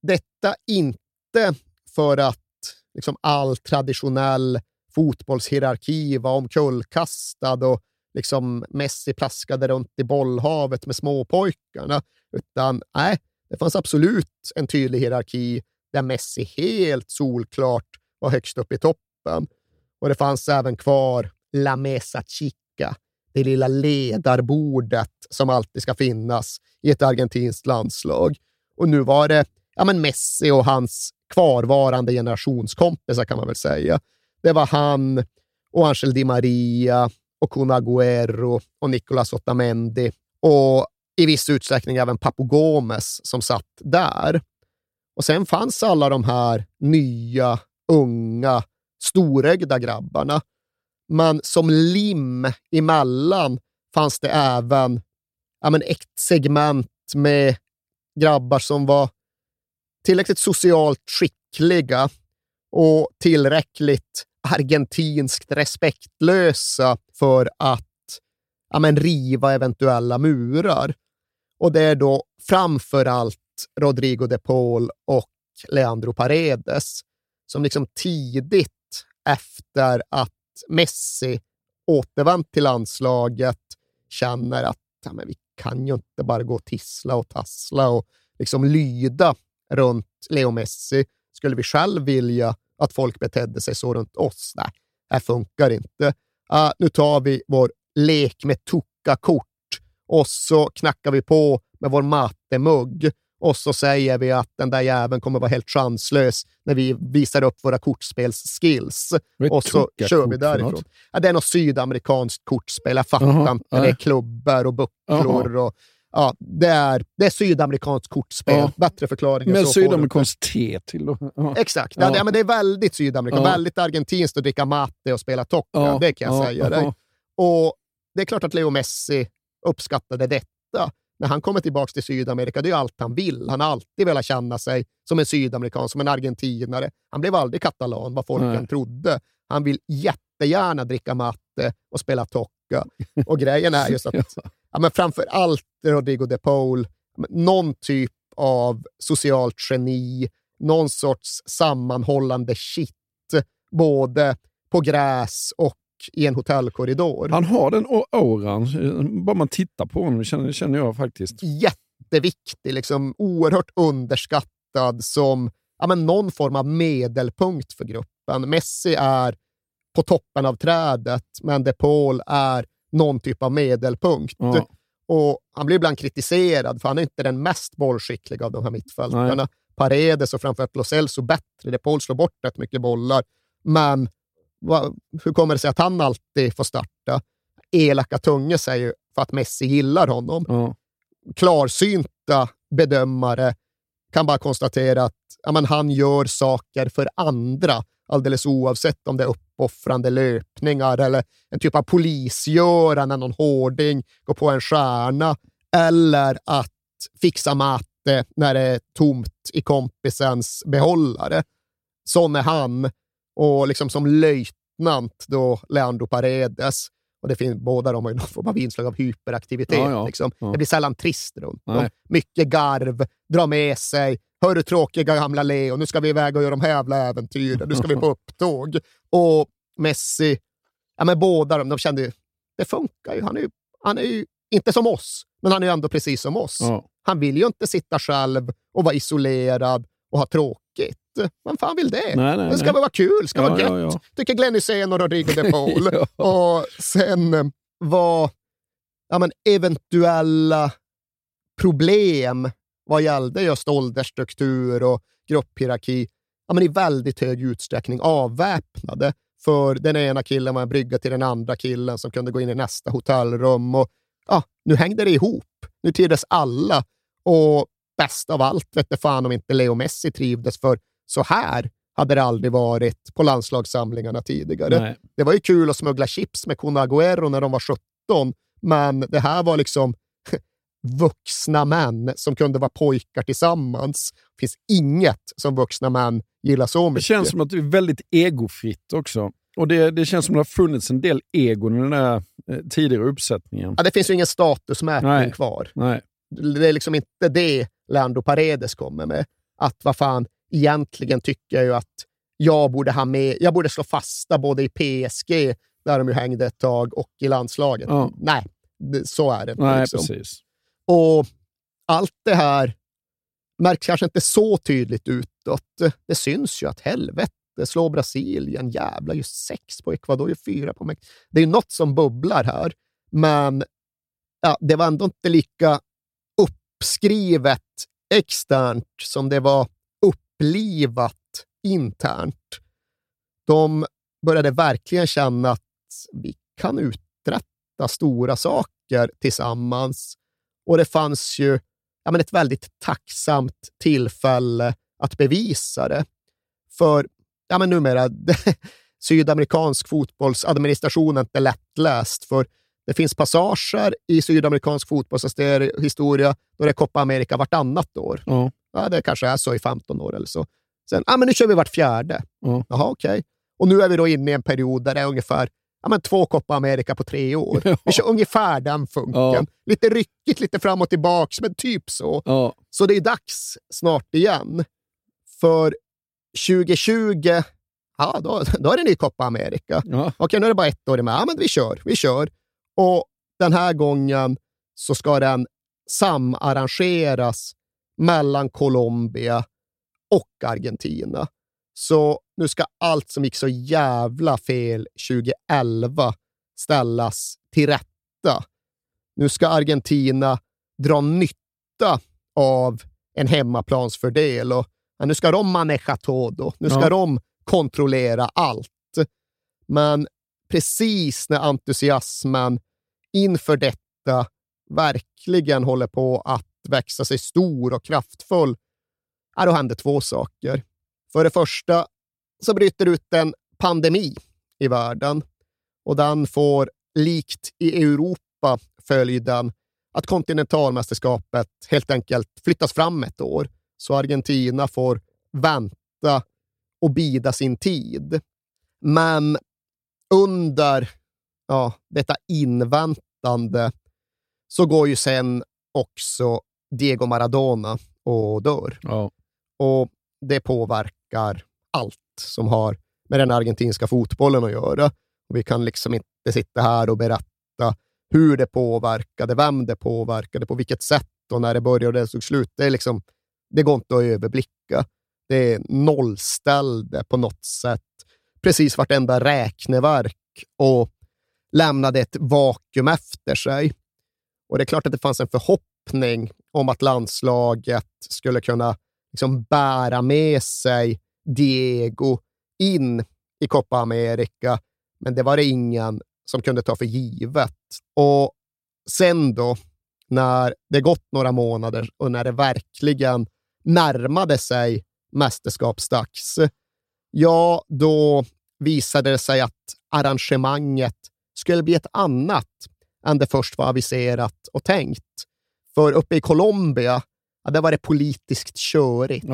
detta inte för att liksom all traditionell fotbollshierarki var omkullkastad och liksom Messi plaskade runt i bollhavet med småpojkarna, utan nej, det fanns absolut en tydlig hierarki där Messi helt solklart var högst upp i toppen. Och det fanns även kvar La Mesa Chica, det lilla ledarbordet som alltid ska finnas i ett argentinskt landslag. Och nu var det Messi och hans kvarvarande generationskompisar, kan man väl säga. Det var han och Ángel Di Maria och Kun Agüero och Nicolas Otamendi och i viss utsträckning även Papu Gómez som satt där. Och sen fanns alla de här nya, unga, storögda grabbarna. Men som lim emellan fanns det även ett segment med grabbar som var tillräckligt socialt skickliga och tillräckligt argentinskt respektlösa för att riva eventuella murar. Och det är då framförallt Rodrigo de Paul och Leandro Paredes som liksom tidigt efter att Messi återvänt till landslaget känner att vi kan ju inte bara gå och tissla och tassla och liksom lyda runt Leo Messi. Skulle vi själv vilja att folk betedde sig så runt oss? Nej, det funkar inte. Nu tar vi vår lek med tucka-kort och så knackar vi på med vår matemugg och så säger vi att den där jäveln kommer vara helt chanslös när vi visar upp våra kortspelsskills. Och så kör vi därifrån. Det är något sydamerikanskt kortspel. Jag fattar inte. Det är klubbor och bucklor och det är sydamerikanskt kortspel. Bättre förklaring. Med sydamerikanskt te till då. Exakt. Ja, men det är väldigt sydamerikanskt. Väldigt argentinskt att dricka mate och spela tocka. Det kan jag säga dig. Och det är klart att Leo Messi uppskattade detta. När han kommer tillbaka till Sydamerika, det är allt han vill. Han har alltid velat känna sig som en sydamerikan, som en argentinare. Han blev aldrig katalan, vad folken trodde. Han vill jättegärna dricka matte och spela tocka. Och grejen är just att men framför allt Rodrigo de Paul, någon typ av socialt geni, någon sorts sammanhållande shit, både på gräs och i en hotellkorridor. Han har den auran, bara man tittar på honom känner jag faktiskt. Jätteviktig, liksom oerhört underskattad som någon form av medelpunkt för gruppen. Messi är på toppen av trädet, men de Paul är någon typ av medelpunkt. Och han blir ibland kritiserad för han är inte den mest bollskickliga av de här mittfältarna. Paredes och framförallt Lo Celso bättre. De Paul slår bort rätt mycket bollar, men hur kommer det sig att han alltid får starta? Elaka tunga säger för att Messi gillar honom. Klarsynta bedömare kan bara konstatera att han gör saker för andra, alldeles oavsett om det är uppoffrande löpningar eller en typ av polisgöra när någon hårding går på en stjärna, eller att fixa matte när det är tomt i kompisens behållare. Sån är han. Och liksom som löjtnant då Leandro Paredes, och det finns båda de har ju någon form av inslag av hyperaktivitet. Liksom. Det blir sällan trist runt dem. Mycket garv, dra med sig. Hör tråkiga gamla Leo, nu ska vi iväg och göra de här jävla äventyren. Nu ska vi på upptåg. Och Messi, men båda de kände det funkar ju. Han är ju inte som oss, men han är ju ändå precis som oss. Han vill ju inte sitta själv och vara isolerad och ha tråkigt. Vem fan vill det? Det ska väl vara kul, ska vara gött. Tycker Glenn Hysén och Rodrigo de Paul. Och sen var eventuella problem vad gällde just åldersstruktur och grupphierarki i väldigt hög utsträckning avväpnade. För den ena killen var en brygga till den andra killen som kunde gå in i nästa hotellrum. Och nu hängde det ihop. Nu trivdes alla. Och bäst av allt vet jag fan om inte Leo Messi trivdes, för så här hade det aldrig varit på landslagssamlingarna tidigare. Nej. Det var ju kul att smuggla chips med Kun Agüero när de var 17, men det här var liksom vuxna män som kunde vara pojkar tillsammans. Det finns inget som vuxna män gillar så mycket. Det känns som att det är väldigt egofritt också. Och det känns som att det har funnits en del egon i den där tidigare uppsättningen. Det finns ju ingen statusmätning kvar. Nej. Det är liksom inte det Leandro Paredes kommer med. att vad fan, egentligen tycker jag ju att jag borde slå fasta både i PSG, där de ju hängde ett tag, och i landslaget. Nej, så är det inte. Nej, liksom. Precis. Och allt det här märks kanske inte så tydligt utåt. Det syns ju att helvete, slår Brasilien, jävla ju 6 på Ecuador, ju 4 på Mexiko. Det är ju något som bubblar här, men det var ändå inte lika uppskrivet externt som det var upplivat internt. De började verkligen känna att vi kan uträtta stora saker tillsammans. Och det fanns ju ett väldigt tacksamt tillfälle att bevisa det. För numera, sydamerikansk fotbollsadministration är inte lättläst, för det finns passager i sydamerikansk fotbollshistoria då det är Copa America vartannat år. Ja, det kanske är så i 15 år eller så. Sen, men nu kör vi vart fjärde. Jaha, okej. Och nu är vi då inne i en period där det är ungefär 2 Copa America på 3 år. Vi kör ungefär den funken. Lite ryckigt, lite fram och tillbaks, men typ så. Så det är dags snart igen. För 2020, då är det ny Copa America. Okej, nu är det bara 1 år med. Men vi kör. Och den här gången så ska den samarrangeras mellan Colombia och Argentina. Så nu ska allt som gick så jävla fel 2011 ställas till rätta. Nu ska Argentina dra nytta av en hemmaplansfördel och nu ska de maneja todo. Nu ska de kontrollera allt. Men precis när entusiasmen inför detta verkligen håller på att växa sig stor och kraftfull, då händer 2 saker. För det första så bryter ut en pandemi i världen och den får likt i Europa följden att kontinentalmästerskapet helt enkelt flyttas fram 1 år. Så Argentina får vänta och bida sin tid. Men under detta inväntande så går ju sen också Diego Maradona och dör. Och det påverkar allt som har med den argentinska fotbollen att göra. Och vi kan liksom inte sitta här och berätta hur det påverkade, vem det påverkade, på vilket sätt och när det började och det tog slut. Det går inte att överblicka. Det nollställde på något sätt precis vartenda räkneverk och lämnade ett vakuum efter sig. Och det är klart att det fanns en förhoppning om att landslaget skulle kunna bära med sig Diego in i Copa America, men det var det ingen som kunde ta för givet. Och sen då, när det gått några månader och när det verkligen närmade sig mästerskapsdags, då visade det sig att arrangemanget skulle bli ett annat än det först var aviserat och tänkt. För uppe i Colombia, det var det politiskt körigt.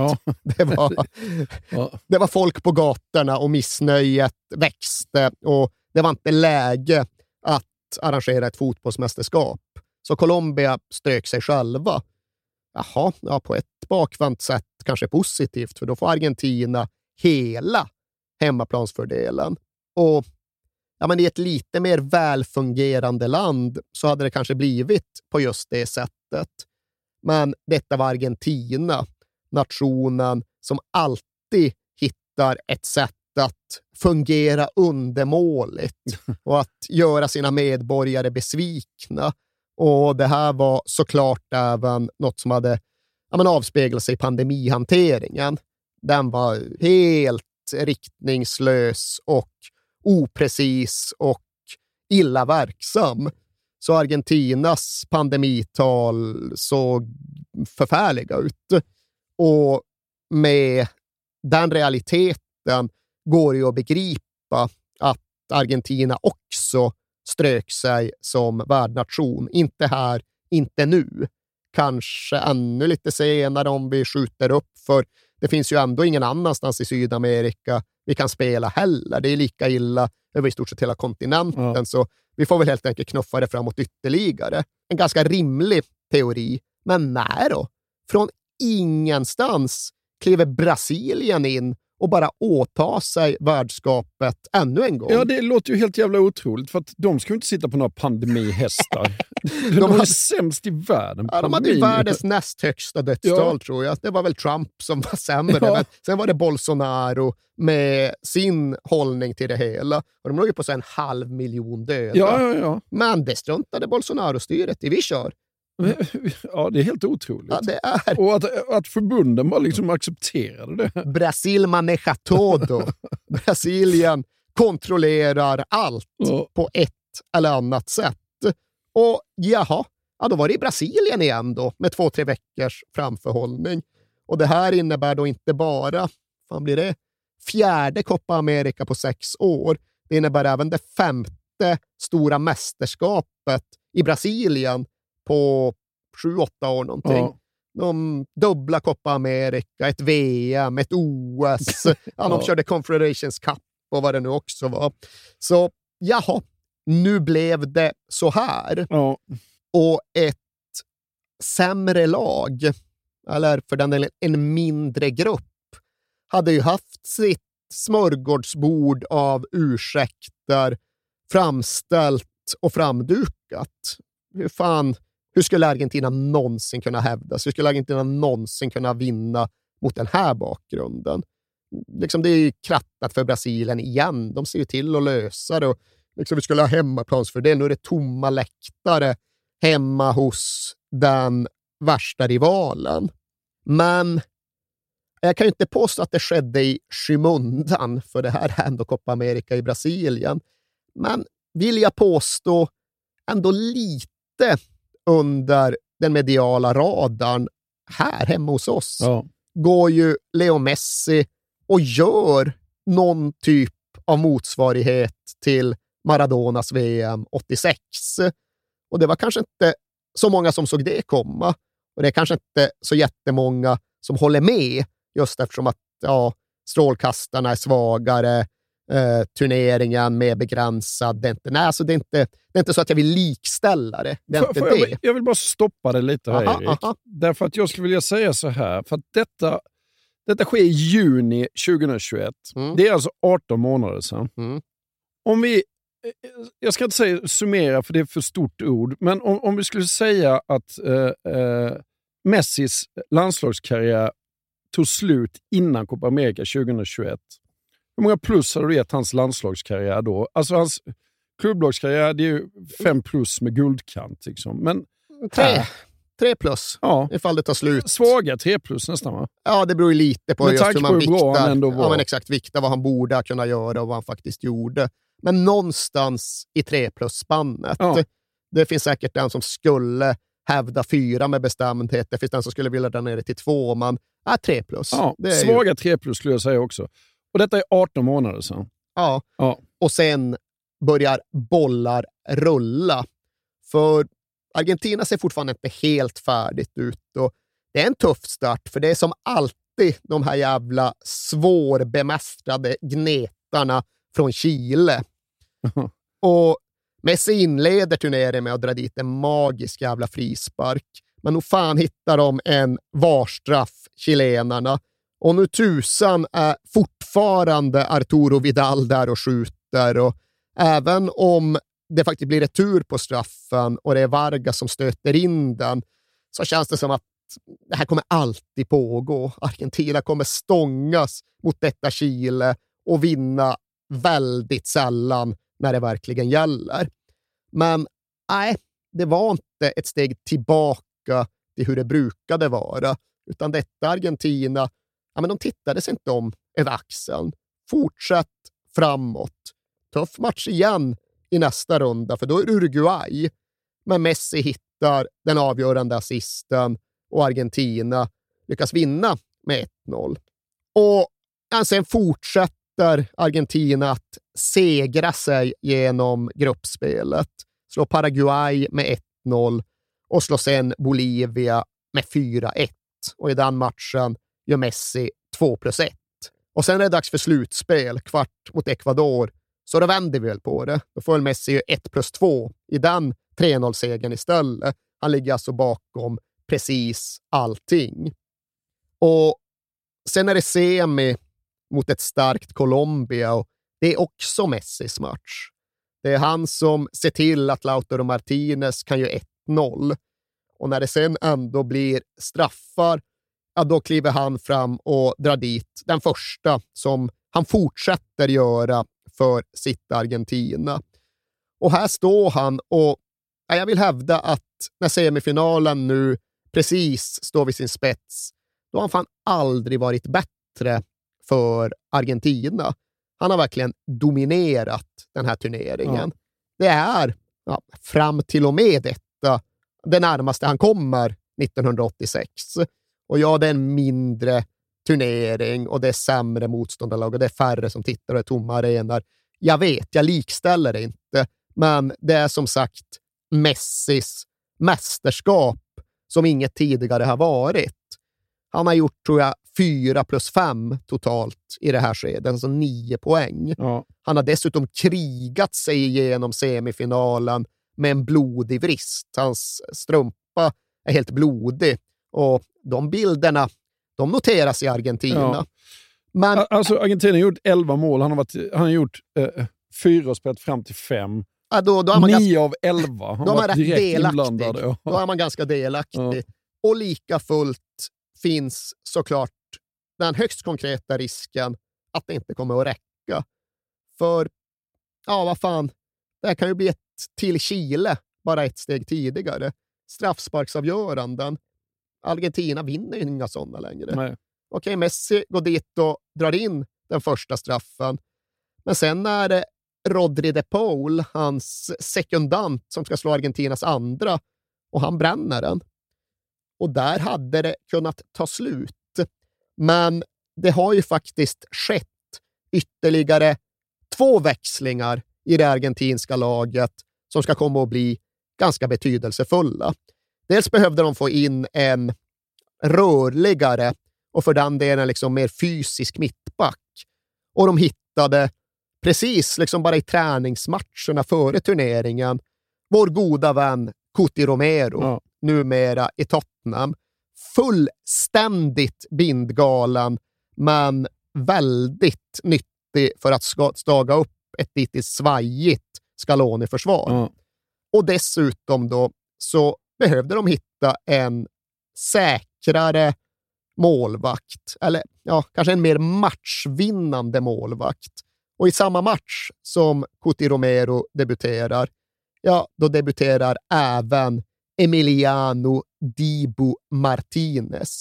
Det var folk på gatorna och missnöjet växte och det var inte läge att arrangera ett fotbollsmästerskap. Så Colombia strök sig själva. På ett bakvänt sätt kanske positivt, för då får Argentina hela hemmaplansfördelen. Och i ett lite mer välfungerande land så hade det kanske blivit på just det sättet. Men detta var Argentina, nationen som alltid hittar ett sätt att fungera undermåligt och att göra sina medborgare besvikna. Och det här var såklart även något som hade avspeglat sig i pandemihanteringen. Den var helt riktningslös och oprecis och illa verksam. Så Argentinas pandemital såg förfärliga ut. Och med den realiteten går det ju att begripa att Argentina också strök sig som värdnation. Inte här, inte nu. Kanske ännu lite senare om vi skjuter upp, för det finns ju ändå ingen annanstans i Sydamerika vi kan spela heller. Det är lika illa över i stort sett hela kontinenten, så vi får väl helt enkelt knuffa det framåt ytterligare. En ganska rimlig teori, men när då? Från ingenstans kliver Brasilien in och bara åtar sig värdskapet ännu en gång. Ja, det låter ju helt jävla otroligt, för att de ska ju inte sitta på några pandemihästar. de var sämst i världen. Ja, de hade ju världens näst högsta dödstal, tror jag. Det var väl Trump som var sämre, men sen var det Bolsonaro med sin hållning till det hela. Och de låg ju på så 500 000 döda. Ja. Men det struntade Bolsonaro-styret i. Vi kör. Ja, det är helt otroligt. Ja, det är. Och att förbunden bara liksom accepterade det. Brasil maneja todo. Brasilien kontrollerar allt på ett eller annat sätt. Och då var det i Brasilien igen då, med 2-3 veckors framförhållning. Och det här innebär då inte bara, vad blir det? 4:e Copa America på 6 år. Det innebär även det 5:e stora mästerskapet i Brasilien på 7-8 år någonting. Ja. De dubbla Copa America, ett VM, ett OS. De körde Confederations Cup och vad det nu också var. Så nu blev det så här. Ja. Och ett sämre lag, eller för den delen en mindre grupp, hade ju haft sitt smörgårdsbord av ursäkter framställt och framdukat. Hur skulle Argentina någonsin kunna hävdas? Hur skulle Argentina någonsin kunna vinna mot den här bakgrunden? Liksom, det är ju krattat för Brasilien igen. De ser ju till att lösa det. Och liksom, vi skulle ha hemmaplansfördel. Nu är det tomma läktare hemma hos den värsta rivalen. Men jag kan ju inte påstå att det skedde i skymundan, för det här är ändå Copa America i Brasilien. Men vill jag påstå ändå lite under den mediala radarn här hemma hos oss. Ja. Går ju Leo Messi och gör någon typ av motsvarighet till Maradonas VM 86. Och det var kanske inte så många som såg det komma. Och det är kanske inte så jättemånga som håller med, just eftersom att strålkastarna är svagare, turneringen mer begränsad. Det är inte så att jag vill likställa det. Jag vill bara stoppa det lite här, Erik. Därför att jag skulle vilja säga så här, för att detta sker i juni 2021. Det är alltså 18 månader sedan. Om vi, jag ska inte säga summera, för det är för stort ord, men om vi skulle säga att Messis landslagskarriär tog slut innan Copa America 2021. Hur många plus hade du gett hans landslagskarriär då? Alltså hans klubblagskarriär, det är ju 5 plus med guldkant. Liksom. Men 3 plus, ifall det tar slut. Svaga 3 plus nästan, va? Ja, det beror ju lite på just hur man viktar. Ja, men exakt, vikta vad han borde kunna göra och vad han faktiskt gjorde. Men någonstans i 3 plus-spannet. Ja. Det finns säkert den som skulle hävda 4 med bestämdhet. Det finns den som skulle vilja dra ner det till 2, men 3 plus. Ja, svaga 3 plus skulle jag säga också. Och detta är 18 månader sedan. Ja, och sen börjar bollar rulla. För Argentina ser fortfarande inte helt färdigt ut. Och det är en tuff start, för det är som alltid de här jävla svårbemästrade gnetarna från Chile. Och Messi inleder turneringen med att dra dit en magisk jävla frispark. Men nog fan hittar de en varstraff, chilenarna. Och nu tusan är fortfarande Arturo Vidal där och skjuter. Och även om det faktiskt blir retur på straffen och det är Vargas som stöter in den, så känns det som att det här kommer alltid pågå. Argentina kommer stångas mot detta Chile och vinna väldigt sällan när det verkligen gäller. Men nej, det var inte ett steg tillbaka till hur det brukade vara, utan detta Argentina, men de tittade sig inte om över axeln. Fortsätt framåt. Tuff match igen i nästa runda, för då är det Uruguay. Men Messi hittar den avgörande assisten och Argentina lyckas vinna med 1-0. Och sen fortsätter Argentina att segra sig genom gruppspelet. Slår Paraguay med 1-0 och slår sen Bolivia med 4-1. Och i den matchen gör Messi 2+1. Och sen är det dags för slutspel, kvart mot Ecuador. Så då vänder vi väl på det. Då får Messi 1+2 i den 3-0-segern istället. Han ligger alltså bakom precis allting. Och sen är det semi mot ett starkt Colombia och det är också Messis match. Det är han som ser till att Lautaro Martinez kan göra 1-0. Och när det sen ändå blir straffar, ja, då kliver han fram och drar dit den första som han fortsätter göra för sitt Argentina. Och här står han och jag vill hävda att när semifinalen nu precis står vid sin spets, då har han fan aldrig varit bättre för Argentina. Han har verkligen dominerat den här turneringen. Ja. Det är fram till och med detta det närmaste han kommer 1986. Och ja, det är en mindre turnering och det är sämre motståndarlag och det är färre som tittar och det är tomma arenor. Jag vet, jag likställer det inte. Men det är som sagt Messis mästerskap som inget tidigare har varit. Han har gjort, tror jag, 4+5 totalt i det här skedet, alltså 9 poäng. Ja. Han har dessutom krigat sig igenom semifinalen med en blodig vrist. Hans strumpa är helt blodig och de bilderna, de noteras i Argentina. Ja. Men, alltså Argentina har gjort 11 mål, han har gjort 4 och spelat fram till 5. Ja, då 9 av 11. Han var direkt inblandad. Ja. Då är man ganska delaktig. Ja. Och lika fullt finns såklart den högst konkreta risken att det inte kommer att räcka. För, ja vad fan, det här kan ju bli ett till Chile bara ett steg tidigare. Straffsparksavgöranden. Argentina vinner ju inga sådana längre. Okej, Messi går dit och drar in den första straffen. Men sen är det Rodri de Paul, hans sekundant, som ska slå Argentinas andra, och han bränner den. Och där hade det kunnat ta slut. Men det har ju faktiskt skett ytterligare 2 växlingar i det argentinska laget som ska komma att bli ganska betydelsefulla. Dels behövde de få in en rörligare och för den delen liksom mer fysisk mittback. Och de hittade precis liksom bara i träningsmatcherna före turneringen vår goda vän Cuti Romero, numera i Tottenham. Fullständigt bindgalen, men väldigt nyttig för att staga upp ett lite svajigt Scaloni-försvar. Och dessutom då så behövde de hitta en säkrare målvakt, eller ja, kanske en mer matchvinnande målvakt. Och i samma match som Cuti Romero debuterar, ja, då debuterar även Emiliano Dibu Martinez.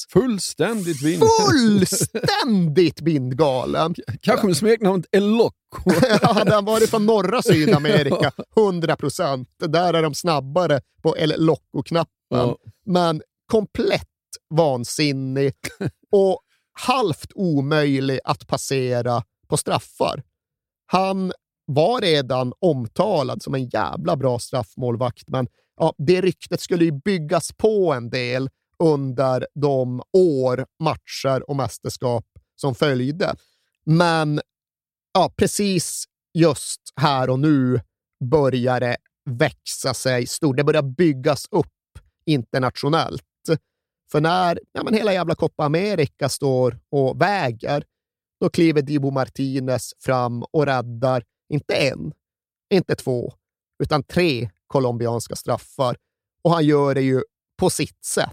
Fullständigt bindgalen. Kanske med smeknamnet El Loco. Hade han varit från norra Sydamerika, 100%. Där är de snabbare på El Loco-knappen. Ja. Men komplett vansinnig och halvt omöjlig att passera på straffar. Han var redan omtalad som en jävla bra straffmålvakt, men ja, det ryktet skulle ju byggas på en del under de år, matcher och mästerskap som följde. Men ja, precis just här och nu börjar det växa sig stort. Det börjar byggas upp internationellt. För när hela jävla Copa America står och väger, då kliver Dibu Martinez fram och räddar inte 1, inte 2, utan 3 colombianska straffar. Och han gör det ju på sitt sätt.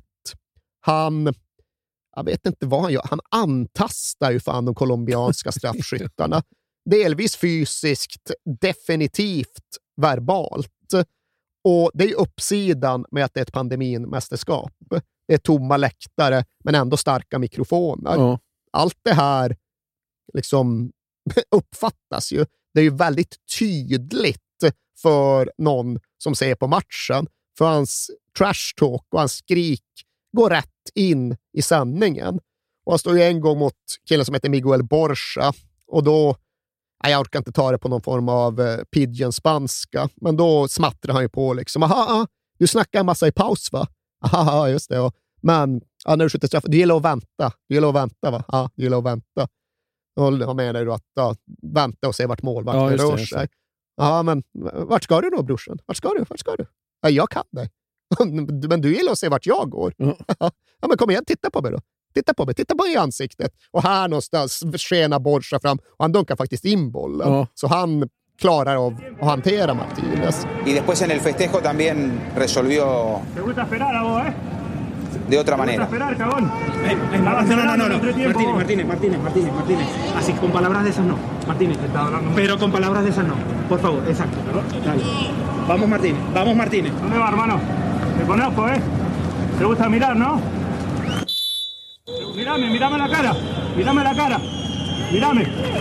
Jag vet inte vad han gör. Han antastar ju fan de colombianska straffskyttarna. Delvis fysiskt, definitivt verbalt. Och det är ju uppsidan med att det är ett pandemimästerskap. Det är tomma läktare, men ändå starka mikrofoner. Ja. Allt det här liksom uppfattas ju. Det är ju väldigt tydligt för någon som ser på matchen. För hans trash talk och hans skrik går rätt in i sändningen. Och han står ju en gång mot killen som heter Miguel Borja. Och då, jag orkar inte ta det på någon form av pidgin-spanska. Men då smattrar han ju på liksom. Aha, du snackar en massa i paus va? Aha, just det. Men när du skjuter straff, du gillar att vänta. Du gillar att vänta va? Ja, du gillar att vänta. Och han menar ju att vänta och se vart målvakten rör sig. Ja, men vart ska du då, brorsan? Vart ska du? Ja, jag kan dig. Men du gillar att se vart jag går. Ja, men kom igen, titta på mig då. titta på mig i ansiktet. Och här någonstans skena Borja fram och han dunkar faktiskt in bollen. Ja. Så han klarar av att hantera Martínez. Y después en el festejo también resolvió de otra manera. No. Martínez. Así con palabras de esas no. Martínez, pero con palabras de esas no. Por favor, exacto. Dale. Vamos Martínez. ¿Dónde va, hermano? Te conozco, ¿eh? ¿Te gusta mirar, no? Mírame la cara. Mírame.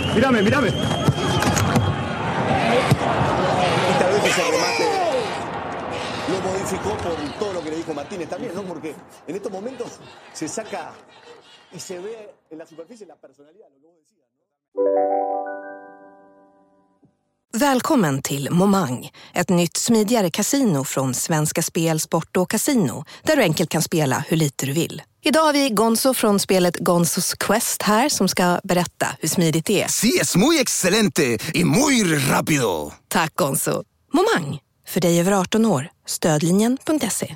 Esta vez ese remate lo modificó por todo lo que le dijo Martínez también, ¿no? Porque en estos momentos se saca y se ve en la superficie la personalidad, lo que vos decías, ¿no? Välkommen till Momang, ett nytt smidigare kasino från Svenska Spel, Sport och Casino, där du enkelt kan spela hur lite du vill. Idag har vi Gonzo från spelet Gonzos Quest här som ska berätta hur smidigt det är. Sí, es muy excelente y muy rápido. Tack Gonzo. Momang, för dig över 18 år. Stödlinjen.se.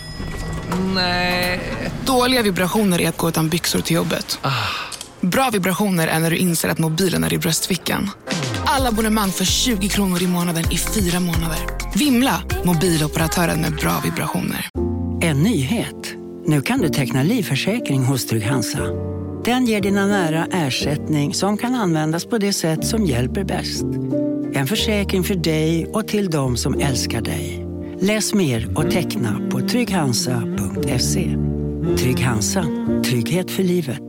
Nej. Dåliga vibrationer är att gå utan byxor till jobbet. Bra vibrationer är när du inser att mobilen är i bröstfickan. Alla abonnemang för 20 kronor i månaden i 4 månader. Vimla, mobiloperatören med bra vibrationer. En nyhet. Nu kan du teckna livförsäkring hos Trygg-Hansa. Den ger dina nära ersättning som kan användas på det sätt som hjälper bäst. En försäkring för dig och till de som älskar dig. Läs mer och teckna på trygghansa.se. Trygg-Hansa. Trygghet för livet.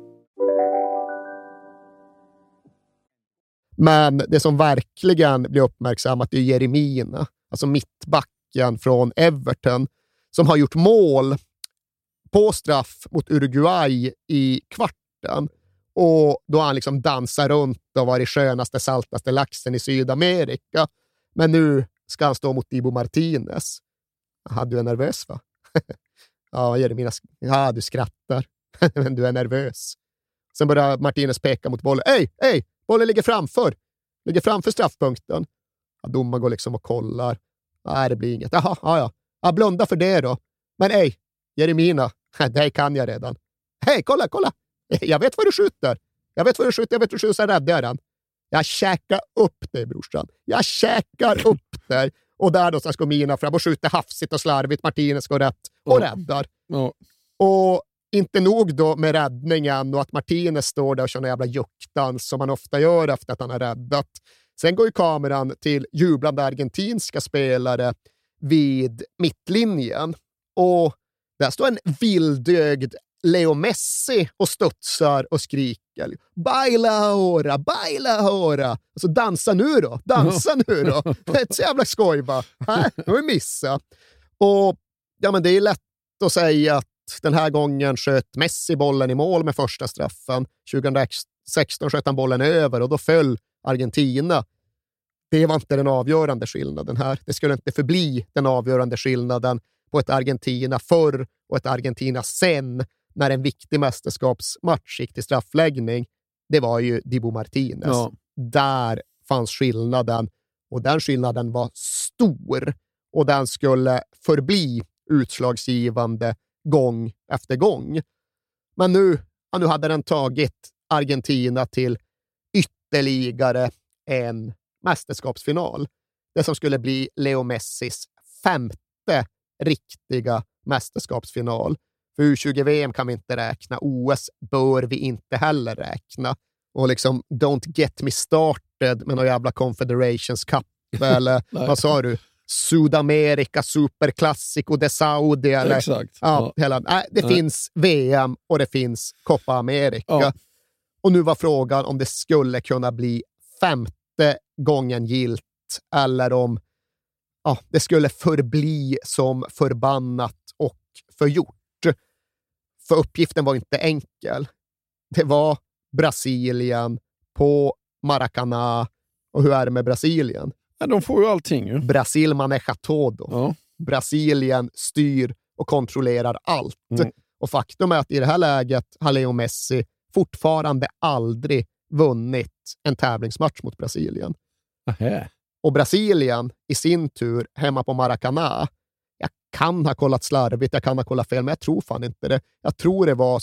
Men det som verkligen blir uppmärksammat är Jeremina, alltså mittbacken från Everton, som har gjort mål på straff mot Uruguay i kvarten. Och då han liksom dansar runt och var i skönaste, saltaste laxen i Sydamerika. Men nu ska han stå mot Dibu Martínez. Du är nervös, va? Ja, Jeremina, du skrattar. Men du är nervös. Sen börjar Martínez peka mot bollen. Ej! Bollen ligger framför straffpunkten. Ja, domaren går liksom och kollar. Nej, det blir inget. Ja. Blunda för det då. Men Jeremina, det kan jag redan. Hej, kolla. Jag vet vad du skjuter. Jag vet vad du skjuter, så räddar jag den. Jag käkar upp dig, brorsan. Jag käkar upp dig. Och där då ska Mina fram och skjuter hafsigt och slarvigt. Martínez går rätt och räddar. Och inte nog då med räddningen och att Martínez står där och kör en jävla juktdans som man ofta gör efter att han har räddat. Sen går ju kameran till jublande argentinska spelare vid mittlinjen. Och där står en vildögd Leo Messi och studsar och skriker. Baila ahora. Alltså dansa nu då. Det är ett så jävla skoj, va? Nu har vi missat. Och ja, men det är lätt att säga att den här gången sköt Messi bollen i mål med första straffen. 2016 sköt han bollen över och då föll Argentina. Det var inte den avgörande skillnaden här. Det skulle inte förbli den avgörande skillnaden på ett Argentina förr och ett Argentina sen när en viktig mästerskapsmatch gick till straffläggning. Det var ju Dibu Martínez. Ja. Där fanns skillnaden och den skillnaden var stor och den skulle förbli utslagsgivande gång efter gång. Men nu hade den tagit Argentina till ytterligare en mästerskapsfinal. Det som skulle bli Leo Messis 5:e riktiga mästerskapsfinal. För U20-VM kan vi inte räkna. OS bör vi inte heller räkna. Och liksom, don't get me started med någon jävla Confederations Cup eller vad sa du? Sydamerika, Superklassiko de Saudi eller exakt. Det finns VM och det finns Copa America. Ja. Och nu var frågan om det skulle kunna bli 5:e gången gilt eller om det skulle förbli som förbannat och förgjort. För uppgiften var inte enkel. Det var Brasilien på Maracanã. Och hur är det med Brasilien? Ja, de får ju allting. Ju. Brasil maneja todo. Ja. Brasilien styr och kontrollerar allt. Och faktum är att i det här läget har Leo Messi fortfarande aldrig vunnit en tävlingsmatch mot Brasilien. Aha. Och Brasilien i sin tur hemma på Maracanã. Jag kan ha kollat slarvigt, jag kan ha kollat fel, men jag tror fan inte det. Jag tror det var så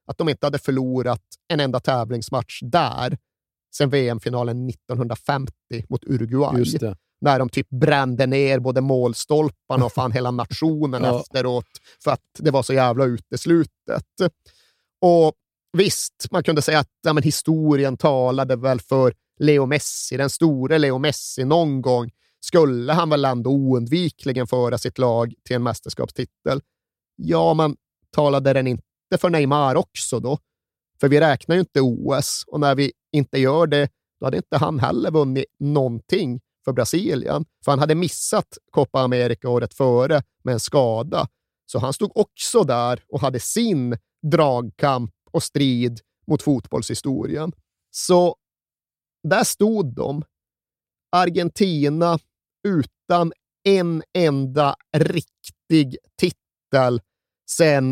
att de inte hade förlorat en enda tävlingsmatch där sen VM-finalen 1950 mot Uruguay. Just det. När de typ brände ner både målstolparna och fan hela nationen efteråt för att det var så jävla uteslutet. Och visst, man kunde säga att historien talade väl för Leo Messi, den store Leo Messi. Någon gång skulle han väl ändå oundvikligen föra sitt lag till en mästerskapstitel. Ja, man talade den inte för Neymar också då? För vi räknar ju inte OS, och när vi inte gör det, då hade inte han heller vunnit någonting för Brasilien. För han hade missat Copa America året före med en skada. Så han stod också där och hade sin dragkamp och strid mot fotbollshistorien. Så där stod de. Argentina utan en enda riktig titel sedan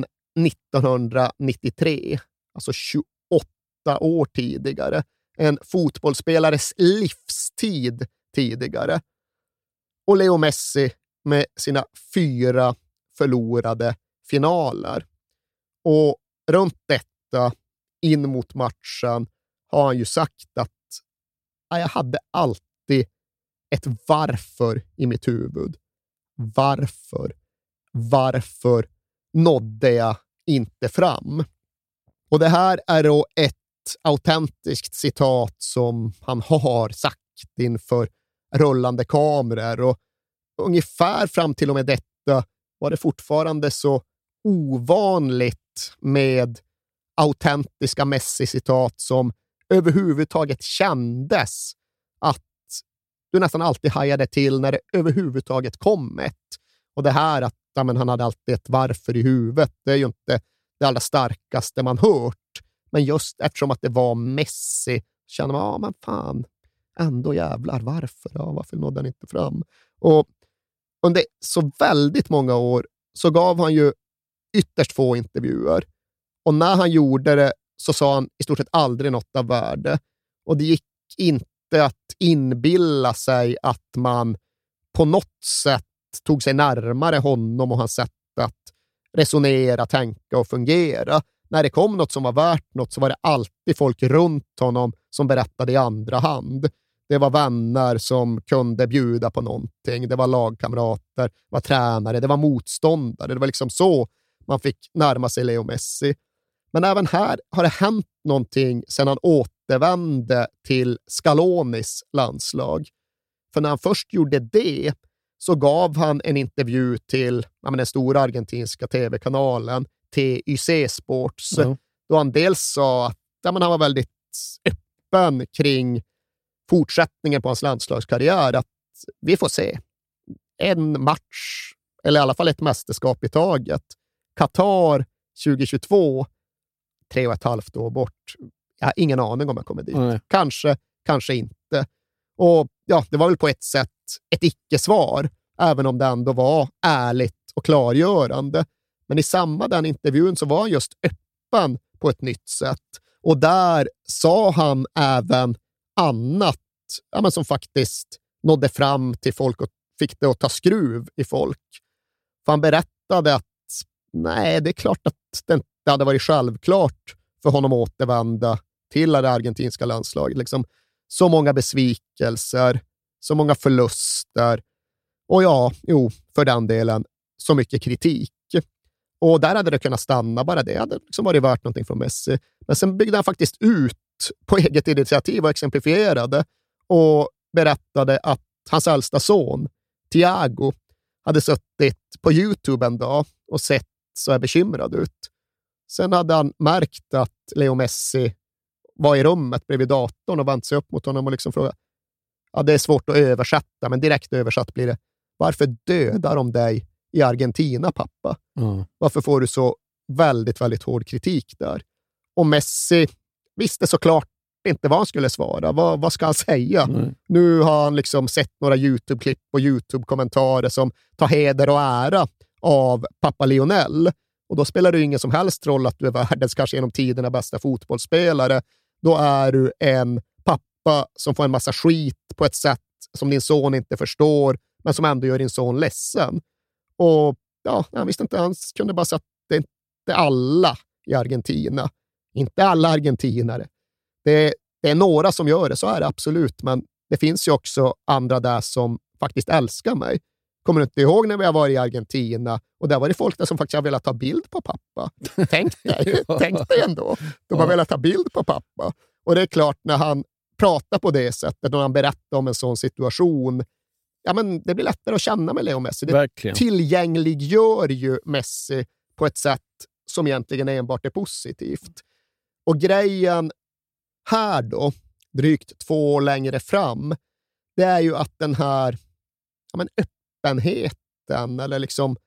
1993. Alltså 28 år tidigare. En fotbollsspelares livstid tidigare. Och Leo Messi med sina 4 förlorade finaler. Och runt detta, in mot matchen, har han ju sagt att jag hade alltid ett varför i mitt huvud. Varför nådde jag inte fram? Och det här är då ett autentiskt citat som han har sagt inför rullande kameror, och ungefär fram till och med detta var det fortfarande så ovanligt med autentiska Messi-citat som överhuvudtaget kändes att du nästan alltid hajade till när det överhuvudtaget kom ett. Och det här att han hade alltid ett varför i huvudet, det är ju inte det allra starkaste man hört. Men just eftersom att det var Messi känner man, men fan, ändå jävlar, varför nådde han inte fram? Och under så väldigt många år så gav han ju ytterst få intervjuer. Och när han gjorde det så sa han i stort sett aldrig något av värde. Och det gick inte att inbilla sig att man på något sätt tog sig närmare honom och hans sätt att resonera, tänka och fungera. När det kom något som var värt något så var det alltid folk runt honom som berättade i andra hand. Det var vänner som kunde bjuda på någonting. Det var lagkamrater, det var tränare, det var motståndare. Det var liksom så man fick närma sig Leo Messi. Men även här har det hänt någonting sedan han återvände till Scalonis landslag. För när han först gjorde det så gav han en intervju till den stora argentinska tv-kanalen TYC Sports. Då han dels sa att han var väldigt öppen kring fortsättningen på hans landslagskarriär, att vi får se en match eller i alla fall ett mästerskap i taget. Qatar 2022, 3,5 år bort. Jag har ingen aning om jag kommer dit. Kanske inte. Och ja, det var väl på ett sätt ett icke-svar, även om det ändå var ärligt och klargörande. Men i den intervjun så var han just öppen på ett nytt sätt. Och där sa han även annat som faktiskt nådde fram till folk och fick det att ta skruv i folk. För han berättade att nej, det är klart att det inte hade varit självklart för honom att återvända till det argentinska landslaget. Liksom, så många besvikelser, så många förluster och för den delen så mycket kritik. Och där hade det kunnat stanna, bara det hade liksom varit värt någonting från Messi. Men sen byggde han faktiskt ut på eget initiativ och exemplifierade och berättade att hans äldsta son, Thiago, hade suttit på YouTube en dag och sett så här bekymrad ut. Sen hade han märkt att Leo Messi var i rummet bredvid datorn och vänt sig upp mot honom och liksom frågade, det är svårt att översätta, men direkt översatt blir det, varför dödar de dig i Argentina, pappa? Varför får du så väldigt, väldigt hård kritik där? Och Messi visste såklart inte vad han skulle svara. Vad ska han säga? Nu har han liksom sett några YouTube-klipp och YouTube-kommentarer som tar heder och ära av pappa Lionel. Och då spelar det ju ingen som helst roll att du är världens kanske genom tiderna bästa fotbollsspelare. Då är du en pappa som får en massa skit på ett sätt som din son inte förstår, men som ändå gör din son ledsen. Och han visste inte, han kunde bara säga att det är inte alla i Argentina Inte alla argentinare. Det är några som gör det, så är det absolut. Men det finns ju också andra där som faktiskt älskar mig. Kommer du inte ihåg när vi har varit i Argentina och där var det folk där som faktiskt har velat ta bild på pappa? Tänk dig ändå. De har velat ta bild på pappa. Och det är klart, när han pratar på det sättet, när han berättar om en sån situation, ja, men det blir lättare att känna med Leo Messi. Det Verkligen. Tillgängliggör ju Messi på ett sätt som egentligen enbart är positivt. Och grejen här då, drygt 2 år längre fram, det är ju att den här öppenheten eller liksom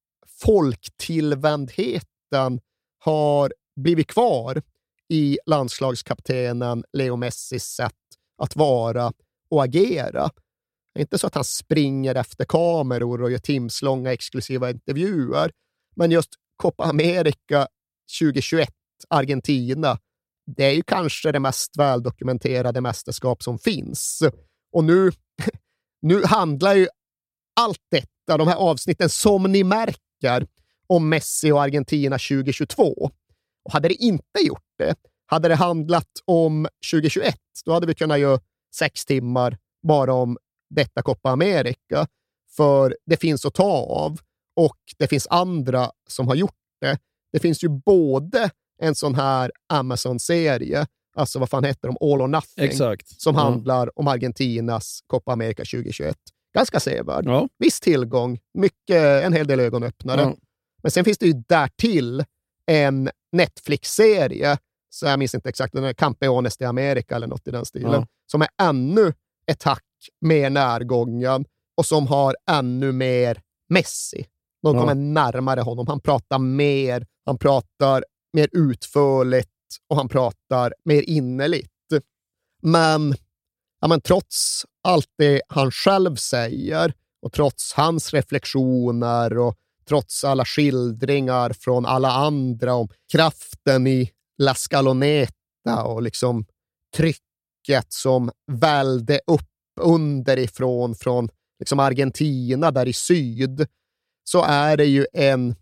folktillvändheten har blivit kvar i landslagskaptenen Leo Messis sätt att vara och agera. Det är inte så att han springer efter kameror och gör timslånga exklusiva intervjuer, men just Copa America 2021 Argentina, det är ju kanske det mest väldokumenterade mästerskap som finns. Och nu handlar ju allt detta, de här avsnitten som ni märker, om Messi och Argentina 2022. Och hade det inte gjort det, hade det handlat om 2021, då hade vi kunnat göra 6 timmar bara om detta Copa America. För det finns att ta av och det finns andra som har gjort det. Det finns ju både en sån här Amazon-serie, alltså vad fan heter de, All or Nothing, exakt, som handlar om Argentinas Copa America 2021. Ganska sevärd. Ja. Viss tillgång, en hel del ögonöppnare. Ja. Men sen finns det ju därtill en Netflix-serie, så jag minns inte exakt, den är Campeones de America eller något i den stilen, som är ännu ett hack mer närgången och som har ännu mer Messi. De kommer närmare honom. Han pratar mer utförligt och han pratar mer innerligt. Men trots allt det han själv säger och trots hans reflektioner och trots alla skildringar från alla andra om kraften i La Scaloneta och liksom trycket som välde upp underifrån från liksom Argentina där i syd, så är det ju en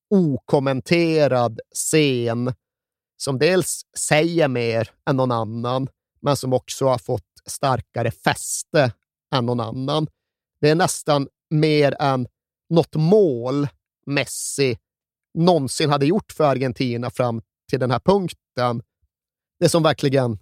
okommenterad scen som dels säger mer än någon annan, men som också har fått starkare fäste än någon annan. Det är nästan mer än något mål Messi någonsin hade gjort för Argentina fram till den här punkten. Det som verkligen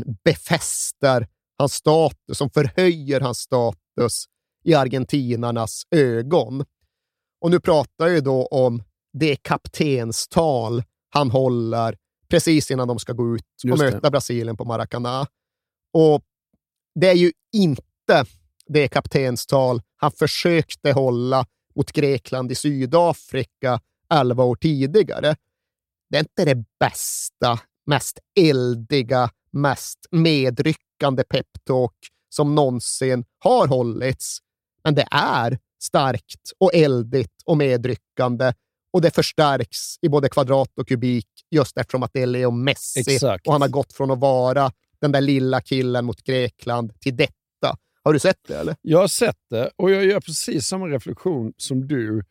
befäster hans status, som förhöjer hans status i argentinarnas ögon. Och nu pratar jag ju då om det kaptenstal han håller precis innan de ska gå ut och möta Brasilien på Maracanã. Och det är ju inte det kaptenstal han försökte hålla mot Grekland i Sydafrika 11 år tidigare. Det är inte det bästa, mest eldiga, mest medryckande peptalk som någonsin har hållits. Men det är starkt och eldigt och medryckande. Och det förstärks i både kvadrat och kubik just eftersom att det är Leo Messi. Exakt. Och han har gått från att vara den där lilla killen mot Grekland till detta. Har du sett det eller? Jag har sett det och jag gör precis samma reflektion som du.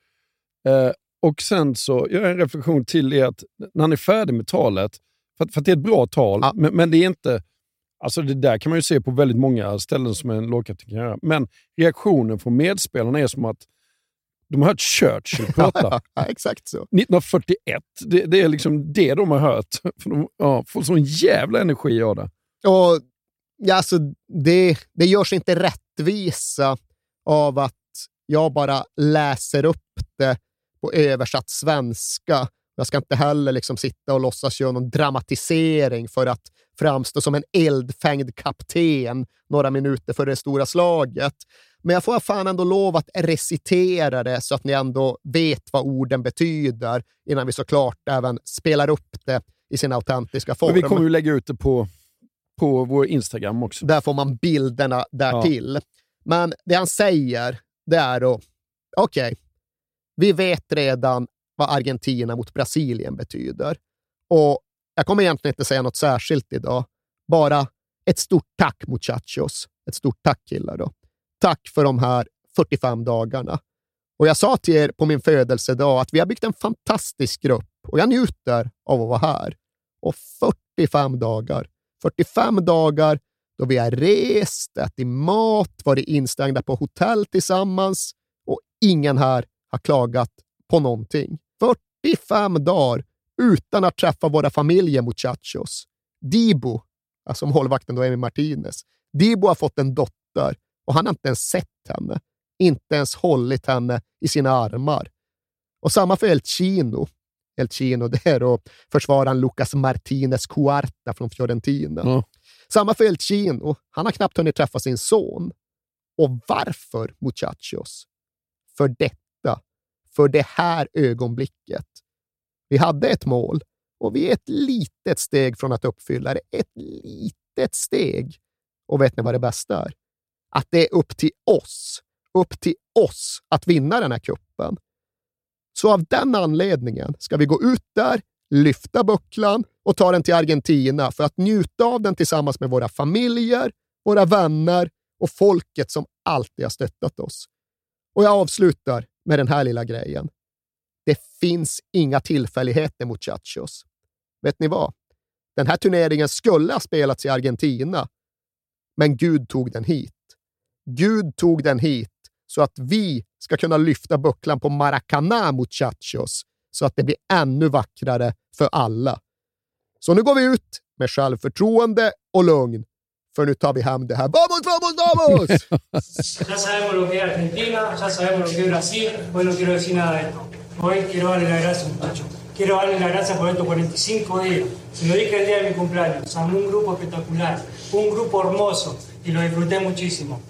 Och sen så gör jag en reflektion till det att när han är färdig med talet, för att det är ett bra tal, men det är inte, alltså det där kan man ju se på väldigt många ställen som en lågkapten kan göra. Men reaktionen från medspelarna är som att de har hört Churchill prata. Ja, exakt så. 1941, det är liksom det de har hört. För de får sån jävla energi av det. Och ja, alltså, det görs inte rättvisa av att jag bara läser upp det på översatt svenska. Jag ska inte heller liksom sitta och låtsas göra någon dramatisering för att framstå som en eldfängd kapten några minuter före det stora slaget. Men jag får fan ändå lov att recitera det så att ni ändå vet vad orden betyder innan vi såklart även spelar upp det i sin autentiska form. Men vi kommer ju lägga ut det på vår Instagram också. Där får man bilderna därtill. Ja. Men det han säger, det är då okej, vi vet redan vad Argentina mot Brasilien betyder. Och jag kommer egentligen inte säga något särskilt idag. Bara ett stort tack muchachos. Ett stort tack killar då. Tack för de här 45 dagarna. Och jag sa till er på min födelsedag att vi har byggt en fantastisk grupp och jag njuter av att vara här. Och 45 dagar. 45 dagar då vi har rest, ätit mat, varit instängda på hotell tillsammans och ingen här har klagat på någonting. 45 dagar utan att träffa våra familjer, muchachos. Dibu, alltså målvakten då, Emi Martinez. Dibu har fått en dotter och han har inte ens sett henne. Inte ens hållit henne i sina armar. Och samma för El Chino. El Chino, det är då försvararen Lucas Martinez Cuarta från Fiorentina. Mm. Samma för El Chino. Han har knappt hunnit träffa sin son. Och varför, muchachos? För detta. För det här ögonblicket. Vi hade ett mål och vi är ett litet steg från att uppfylla det. Ett litet steg. Och vet ni vad det bästa är? Att det är upp till oss. Upp till oss att vinna den här kuppen. Så av den anledningen ska vi gå ut där, lyfta bucklan och ta den till Argentina för att njuta av den tillsammans med våra familjer, våra vänner och folket som alltid har stöttat oss. Och jag avslutar med den här lilla grejen. Det finns inga tillfälligheter, muchachos. Vet ni vad? Den här turneringen skulle ha spelats i Argentina, men Gud tog den hit. Gud tog den hit så att vi ska kunna lyfta bucklan på Maracaná, muchachos, så att det blir ännu vackrare för alla. Så nu går vi ut med självförtroende och lugn, för nu tar vi hem det här. Vamos, vamos, vamos! Ya sabemos lo que es Argentina, ya sabemos lo que es Brasil, hoy no quiero decir nada de esto. Hoy quiero darle la gracia, muchachos. Quiero darle la gracia por estos 45 días. Se lo dije el día de mi cumpleaños. Armé un grupo espectacular, un grupo hermoso y lo disfruté muchísimo.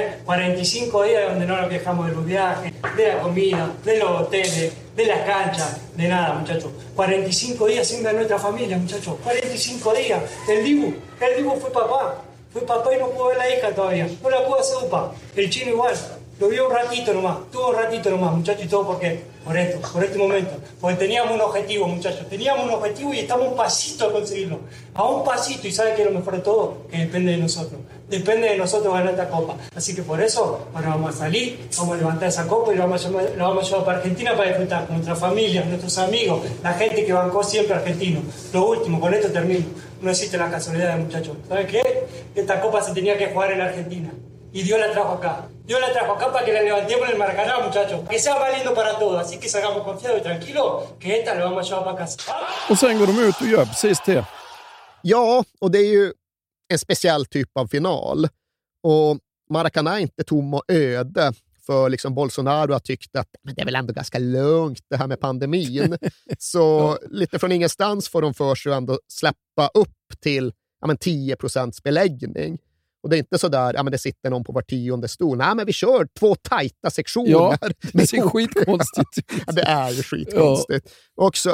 45 días donde no nos quejamos de los viajes, de la comida, de los hoteles, de las canchas, de nada, muchachos. 45 días sin ver nuestra familia, muchachos. 45 días. El Dibu fue papá y no pudo ver la hija todavía. No la pudo hacer upa. El Chino igual. Lo vio un ratito nomás, tuvo un ratito nomás, muchachos, y todo porque por este momento. Porque teníamos un objetivo, muchachos. Teníamos un objetivo y estamos a un pasito a conseguirlo. A un pasito, y ¿sabe qué es lo mejor de todo? Que depende de nosotros. Depende de nosotros ganar esta copa. Así que por eso, ahora vamos a salir, vamos a levantar esa copa y la vamos a llevar para Argentina para disfrutar con nuestra familia, nuestros amigos, la gente que bancó siempre argentino. Lo último, con esto termino. No existe la casualidad, muchachos. ¿Sabe qué? Esta copa se tenía que jugar en Argentina. Y Dios la trajo acá. Dios la trajo acá para que la levantemos en el Maracaná, muchachos. Que sea más lindo para todos. Así que salgamos confiados y tranquilos que esta la vamos a llevar para casa. Och sen går de ut och gör precis det. Ja, och det är ju en speciell typ av final. Och Maracaná är inte tom och öde. För liksom Bolsonaro har tyckt att men det är väl ändå ganska lugnt det här med pandemin. Så lite från ingenstans får de för sig att ändå släppa upp till 10% beläggning. Och det är inte så där, det sitter någon på var 10:e stol. Nej, men vi kör 2 tajta sektioner. Ja, det ser skitkonstigt ut. Ja, det är ju skitkonstigt. Ja. Och så,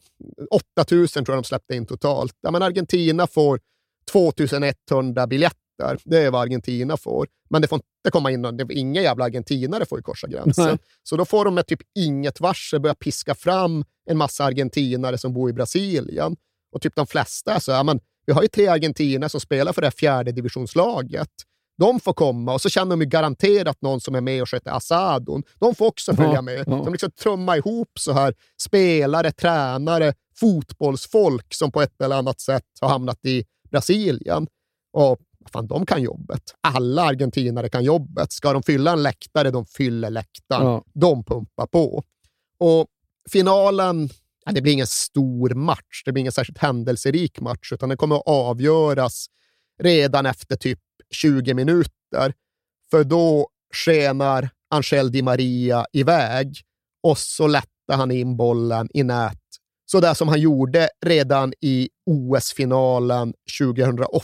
8000 tror jag de släppte in totalt. Argentina får 2100 biljetter. Det är vad Argentina får. Men det får inte komma in, inga jävla argentinare får ju korsa gränsen. Nej. Så då får de med typ inget varsel börja piska fram en massa argentinare som bor i Brasilien. Och typ de flesta så, vi har ju 3 argentiner som spelar för det 4:e divisionslaget. De får komma och så känner de ju garanterat någon som är med och sköter Asadon. De får också följa med. De liksom trummar ihop så här spelare, tränare, fotbollsfolk som på ett eller annat sätt har hamnat i Brasilien. Och fan, de kan jobbet. Alla argentinare kan jobbet. Ska de fylla en läktare, de fyller läktaren. Ja. De pumpar på. Och finalen... det blir ingen stor match. Det blir ingen särskilt händelserik match, utan det kommer att avgöras redan efter typ 20 minuter. För då skenar Ángel Di Maria iväg och så lättar han in bollen i nät. Så där som han gjorde redan i OS-finalen 2008.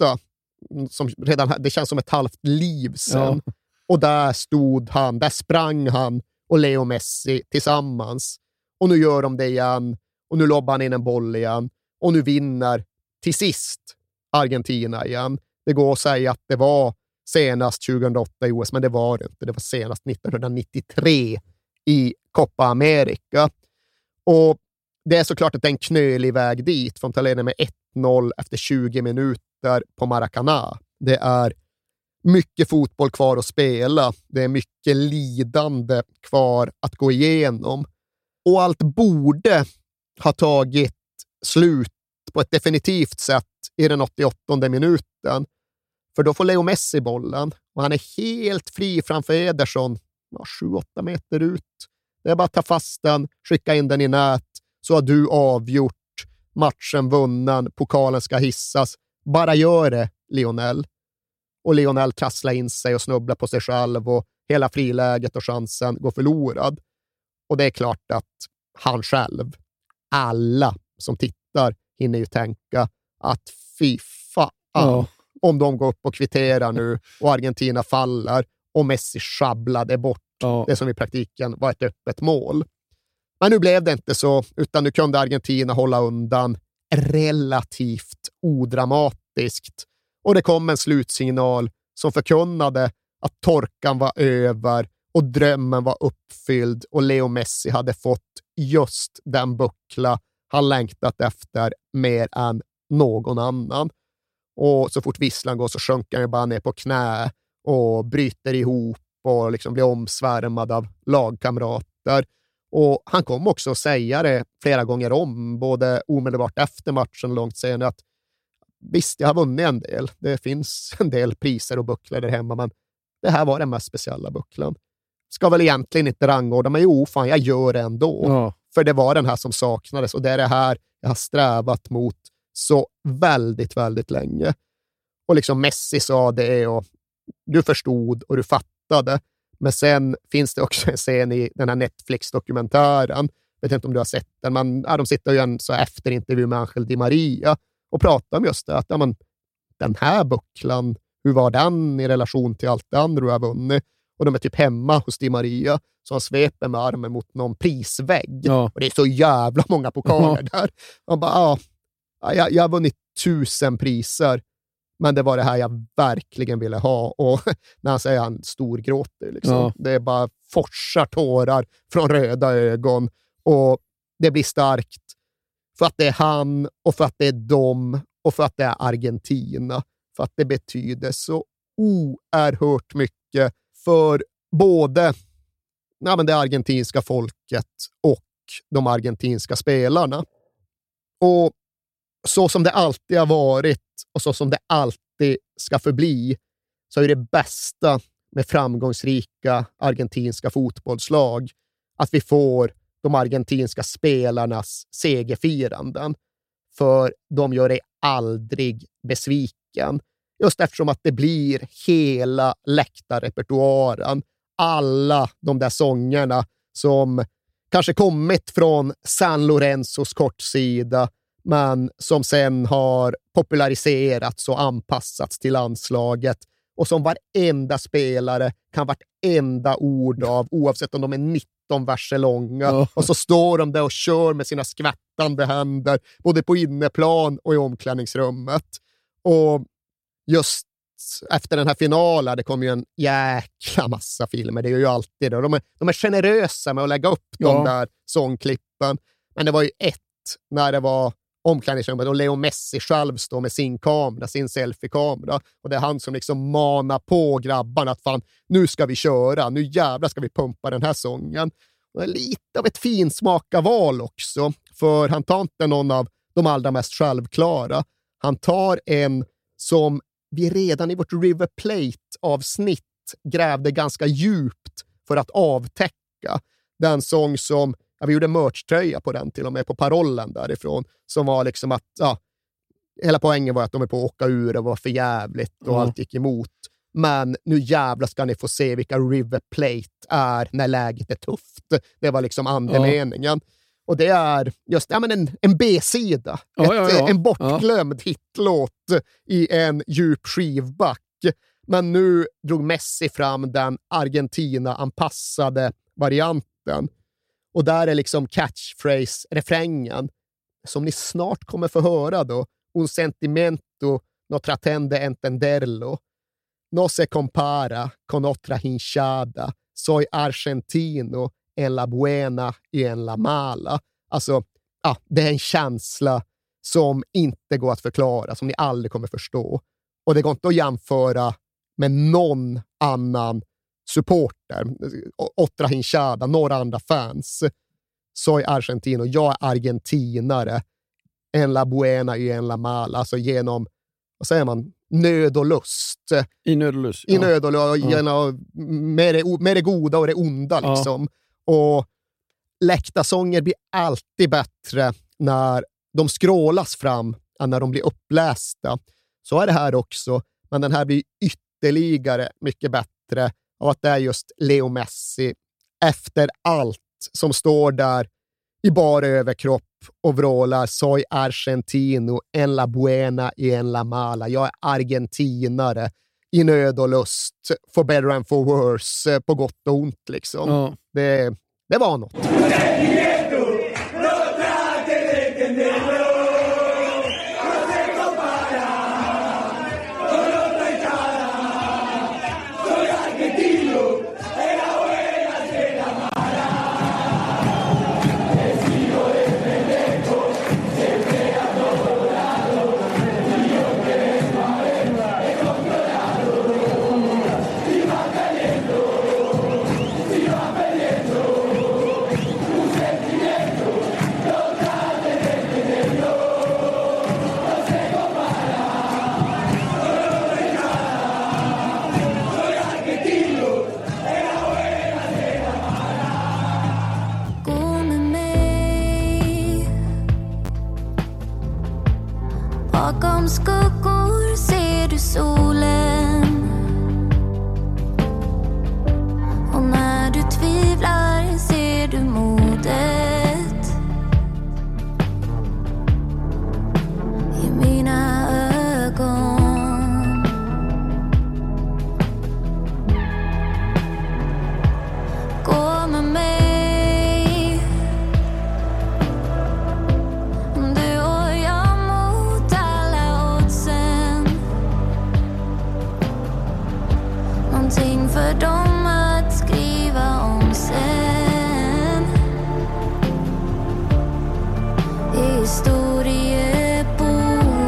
Det känns som ett halvt liv sedan. Ja. Och där sprang han och Leo Messi tillsammans. Och nu gör de det igen. Och nu lobbar han in en boll igen. Och nu vinner till sist Argentina igen. Det går att säga att det var senast 2008 i OS, men det var det inte. Det var senast 1993 i Copa America. Och det är såklart att det är en knölig väg dit. Från att leda med 1-0 efter 20 minuter på Maracaná. Det är mycket fotboll kvar att spela. Det är mycket lidande kvar att gå igenom. Och allt borde ha tagit slut på ett definitivt sätt i den 88:e minuten. För då får Leo Messi bollen och han är helt fri framför Ederson 7-8 meter ut. Det är bara att ta fast den, skicka in den i nät, så har du avgjort, matchen vunnen, pokalen ska hissas. Bara gör det, Lionel. Och Lionel trasslar in sig och snubblar på sig själv och hela friläget och chansen går förlorad. Och det är klart att han själv, alla som tittar, hinner ju tänka att fy fan, om de går upp och kvitterar nu och Argentina faller och Messi sjabblade bort det som i praktiken var ett öppet mål. Men nu blev det inte så, utan nu kunde Argentina hålla undan relativt odramatiskt. Och det kom en slutsignal som förkunnade att torkan var över och drömmen var uppfylld och Leo Messi hade fått just den buckla han längtat efter mer än någon annan. Och så fort visslan går så sjunker han bara ner på knä och bryter ihop och liksom blir omsvärmad av lagkamrater. Och han kom också att säga det flera gånger om, både omedelbart efter matchen och långt senare, att visst, jag har vunnit en del. Det finns en del priser och bucklor där hemma, men det här var den mest speciella bucklan. Ska väl egentligen inte rangordna, men jo, fan, jag gör det ändå. Ja. För det var den här som saknades och det är det här jag har strävat mot så väldigt, väldigt länge. Och liksom Messi sa det och du förstod och du fattade. Men sen finns det också en scen i den här Netflix-dokumentären. Jag vet inte om du har sett den, men de sitter ju en så efterintervju med Angel Di Maria och pratar om just det, att den här bucklan, hur var den i relation till allt det andra du har vunnit? Och de är typ hemma hos Di Maria, så han sveper med armen mot någon prisvägg. Ja. Och det är så jävla många pokaler där. Han bara, jag har vunnit 1000 priser, men det var det här jag verkligen ville ha. Och när han säger han storgråter. Liksom. Ja. Det är bara forsar tårar från röda ögon. Och det blir starkt. För att det är han och för att det är dem och för att det är Argentina. För att det betyder så oerhört mycket för både det argentinska folket och de argentinska spelarna. Och så som det alltid har varit och så som det alltid ska förbli, så är det bästa med framgångsrika argentinska fotbollslag att vi får de argentinska spelarnas segerfiranden. För de gör dig aldrig besviken. Just eftersom att det blir hela läktarrepertoaren. Alla de där sångerna som kanske kommit från San Lorenzos kortsida, men som sen har populariserats och anpassats till landslaget och som varenda spelare kan vartenda ord av, oavsett om de är 19 verser långa. Och så står de där och kör med sina skvättande händer både på inneplan och i omklädningsrummet. Och just efter den här finalen, det kom ju en jäkla massa filmer, det är ju alltid det. De är generösa med att lägga upp de där sångklippen. Men det var ju när det var omklädningsrummet och Leo Messi själv står med sin kamera, sin selfie-kamera, och det är han som liksom manar på grabbarna att fan, nu ska vi köra, nu jävlar ska vi pumpa den här sången. Och det är lite av ett finsmakarval också, för han tar inte någon av de allra mest självklara. Han tar en som vi redan i vårt River Plate-avsnitt grävde ganska djupt för att avtäcka. Den sång som, vi gjorde merch-tröja på den till och med, på parollen därifrån, som var liksom att, hela poängen var att de är på att åka ur och var för jävligt och allt gick emot. Men nu jävlar ska ni få se vilka River Plate är när läget är tufft. Det var liksom andemeningen. Och det är just en B-sida. En bortglömd hitlåt i en djup skivback. Men nu drog Messi fram den Argentina-anpassade varianten. Och där är liksom catchphrase-refrängen som ni snart kommer få höra då. Un sentimento no tratende entenderlo. No se compara con otra hinchada. Soy argentino en la buena y en la mala. Alltså, det är en känsla som inte går att förklara, som ni aldrig kommer förstå. Och det går inte att jämföra med någon annan supporter. Otra hinchada, några andra fans. Soy argentino, jag är argentinare. en la buena y en la mala. Alltså genom, vad säger man, nöd och lust. I nöd och lust. I nöd och lust, med det goda och det onda liksom. Och läktarsånger blir alltid bättre när de skrålas fram än när de blir upplästa. Så är det här också, men den här blir ytterligare mycket bättre av att det är just Leo Messi efter allt som står där i bara överkropp och vrålar soy argentino, en la buena y en la mala. Jag är argentinare i nöd och lust, for better and for worse, på gott och ont liksom. Det var något. Bakom skuggor ser du solen. Och när du tvivlar ser du modet i mina ögon. Gå med mig. För dem att skriva om sen i historieboken.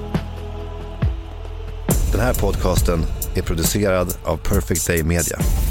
Den här podcasten är producerad av Perfect Day Media.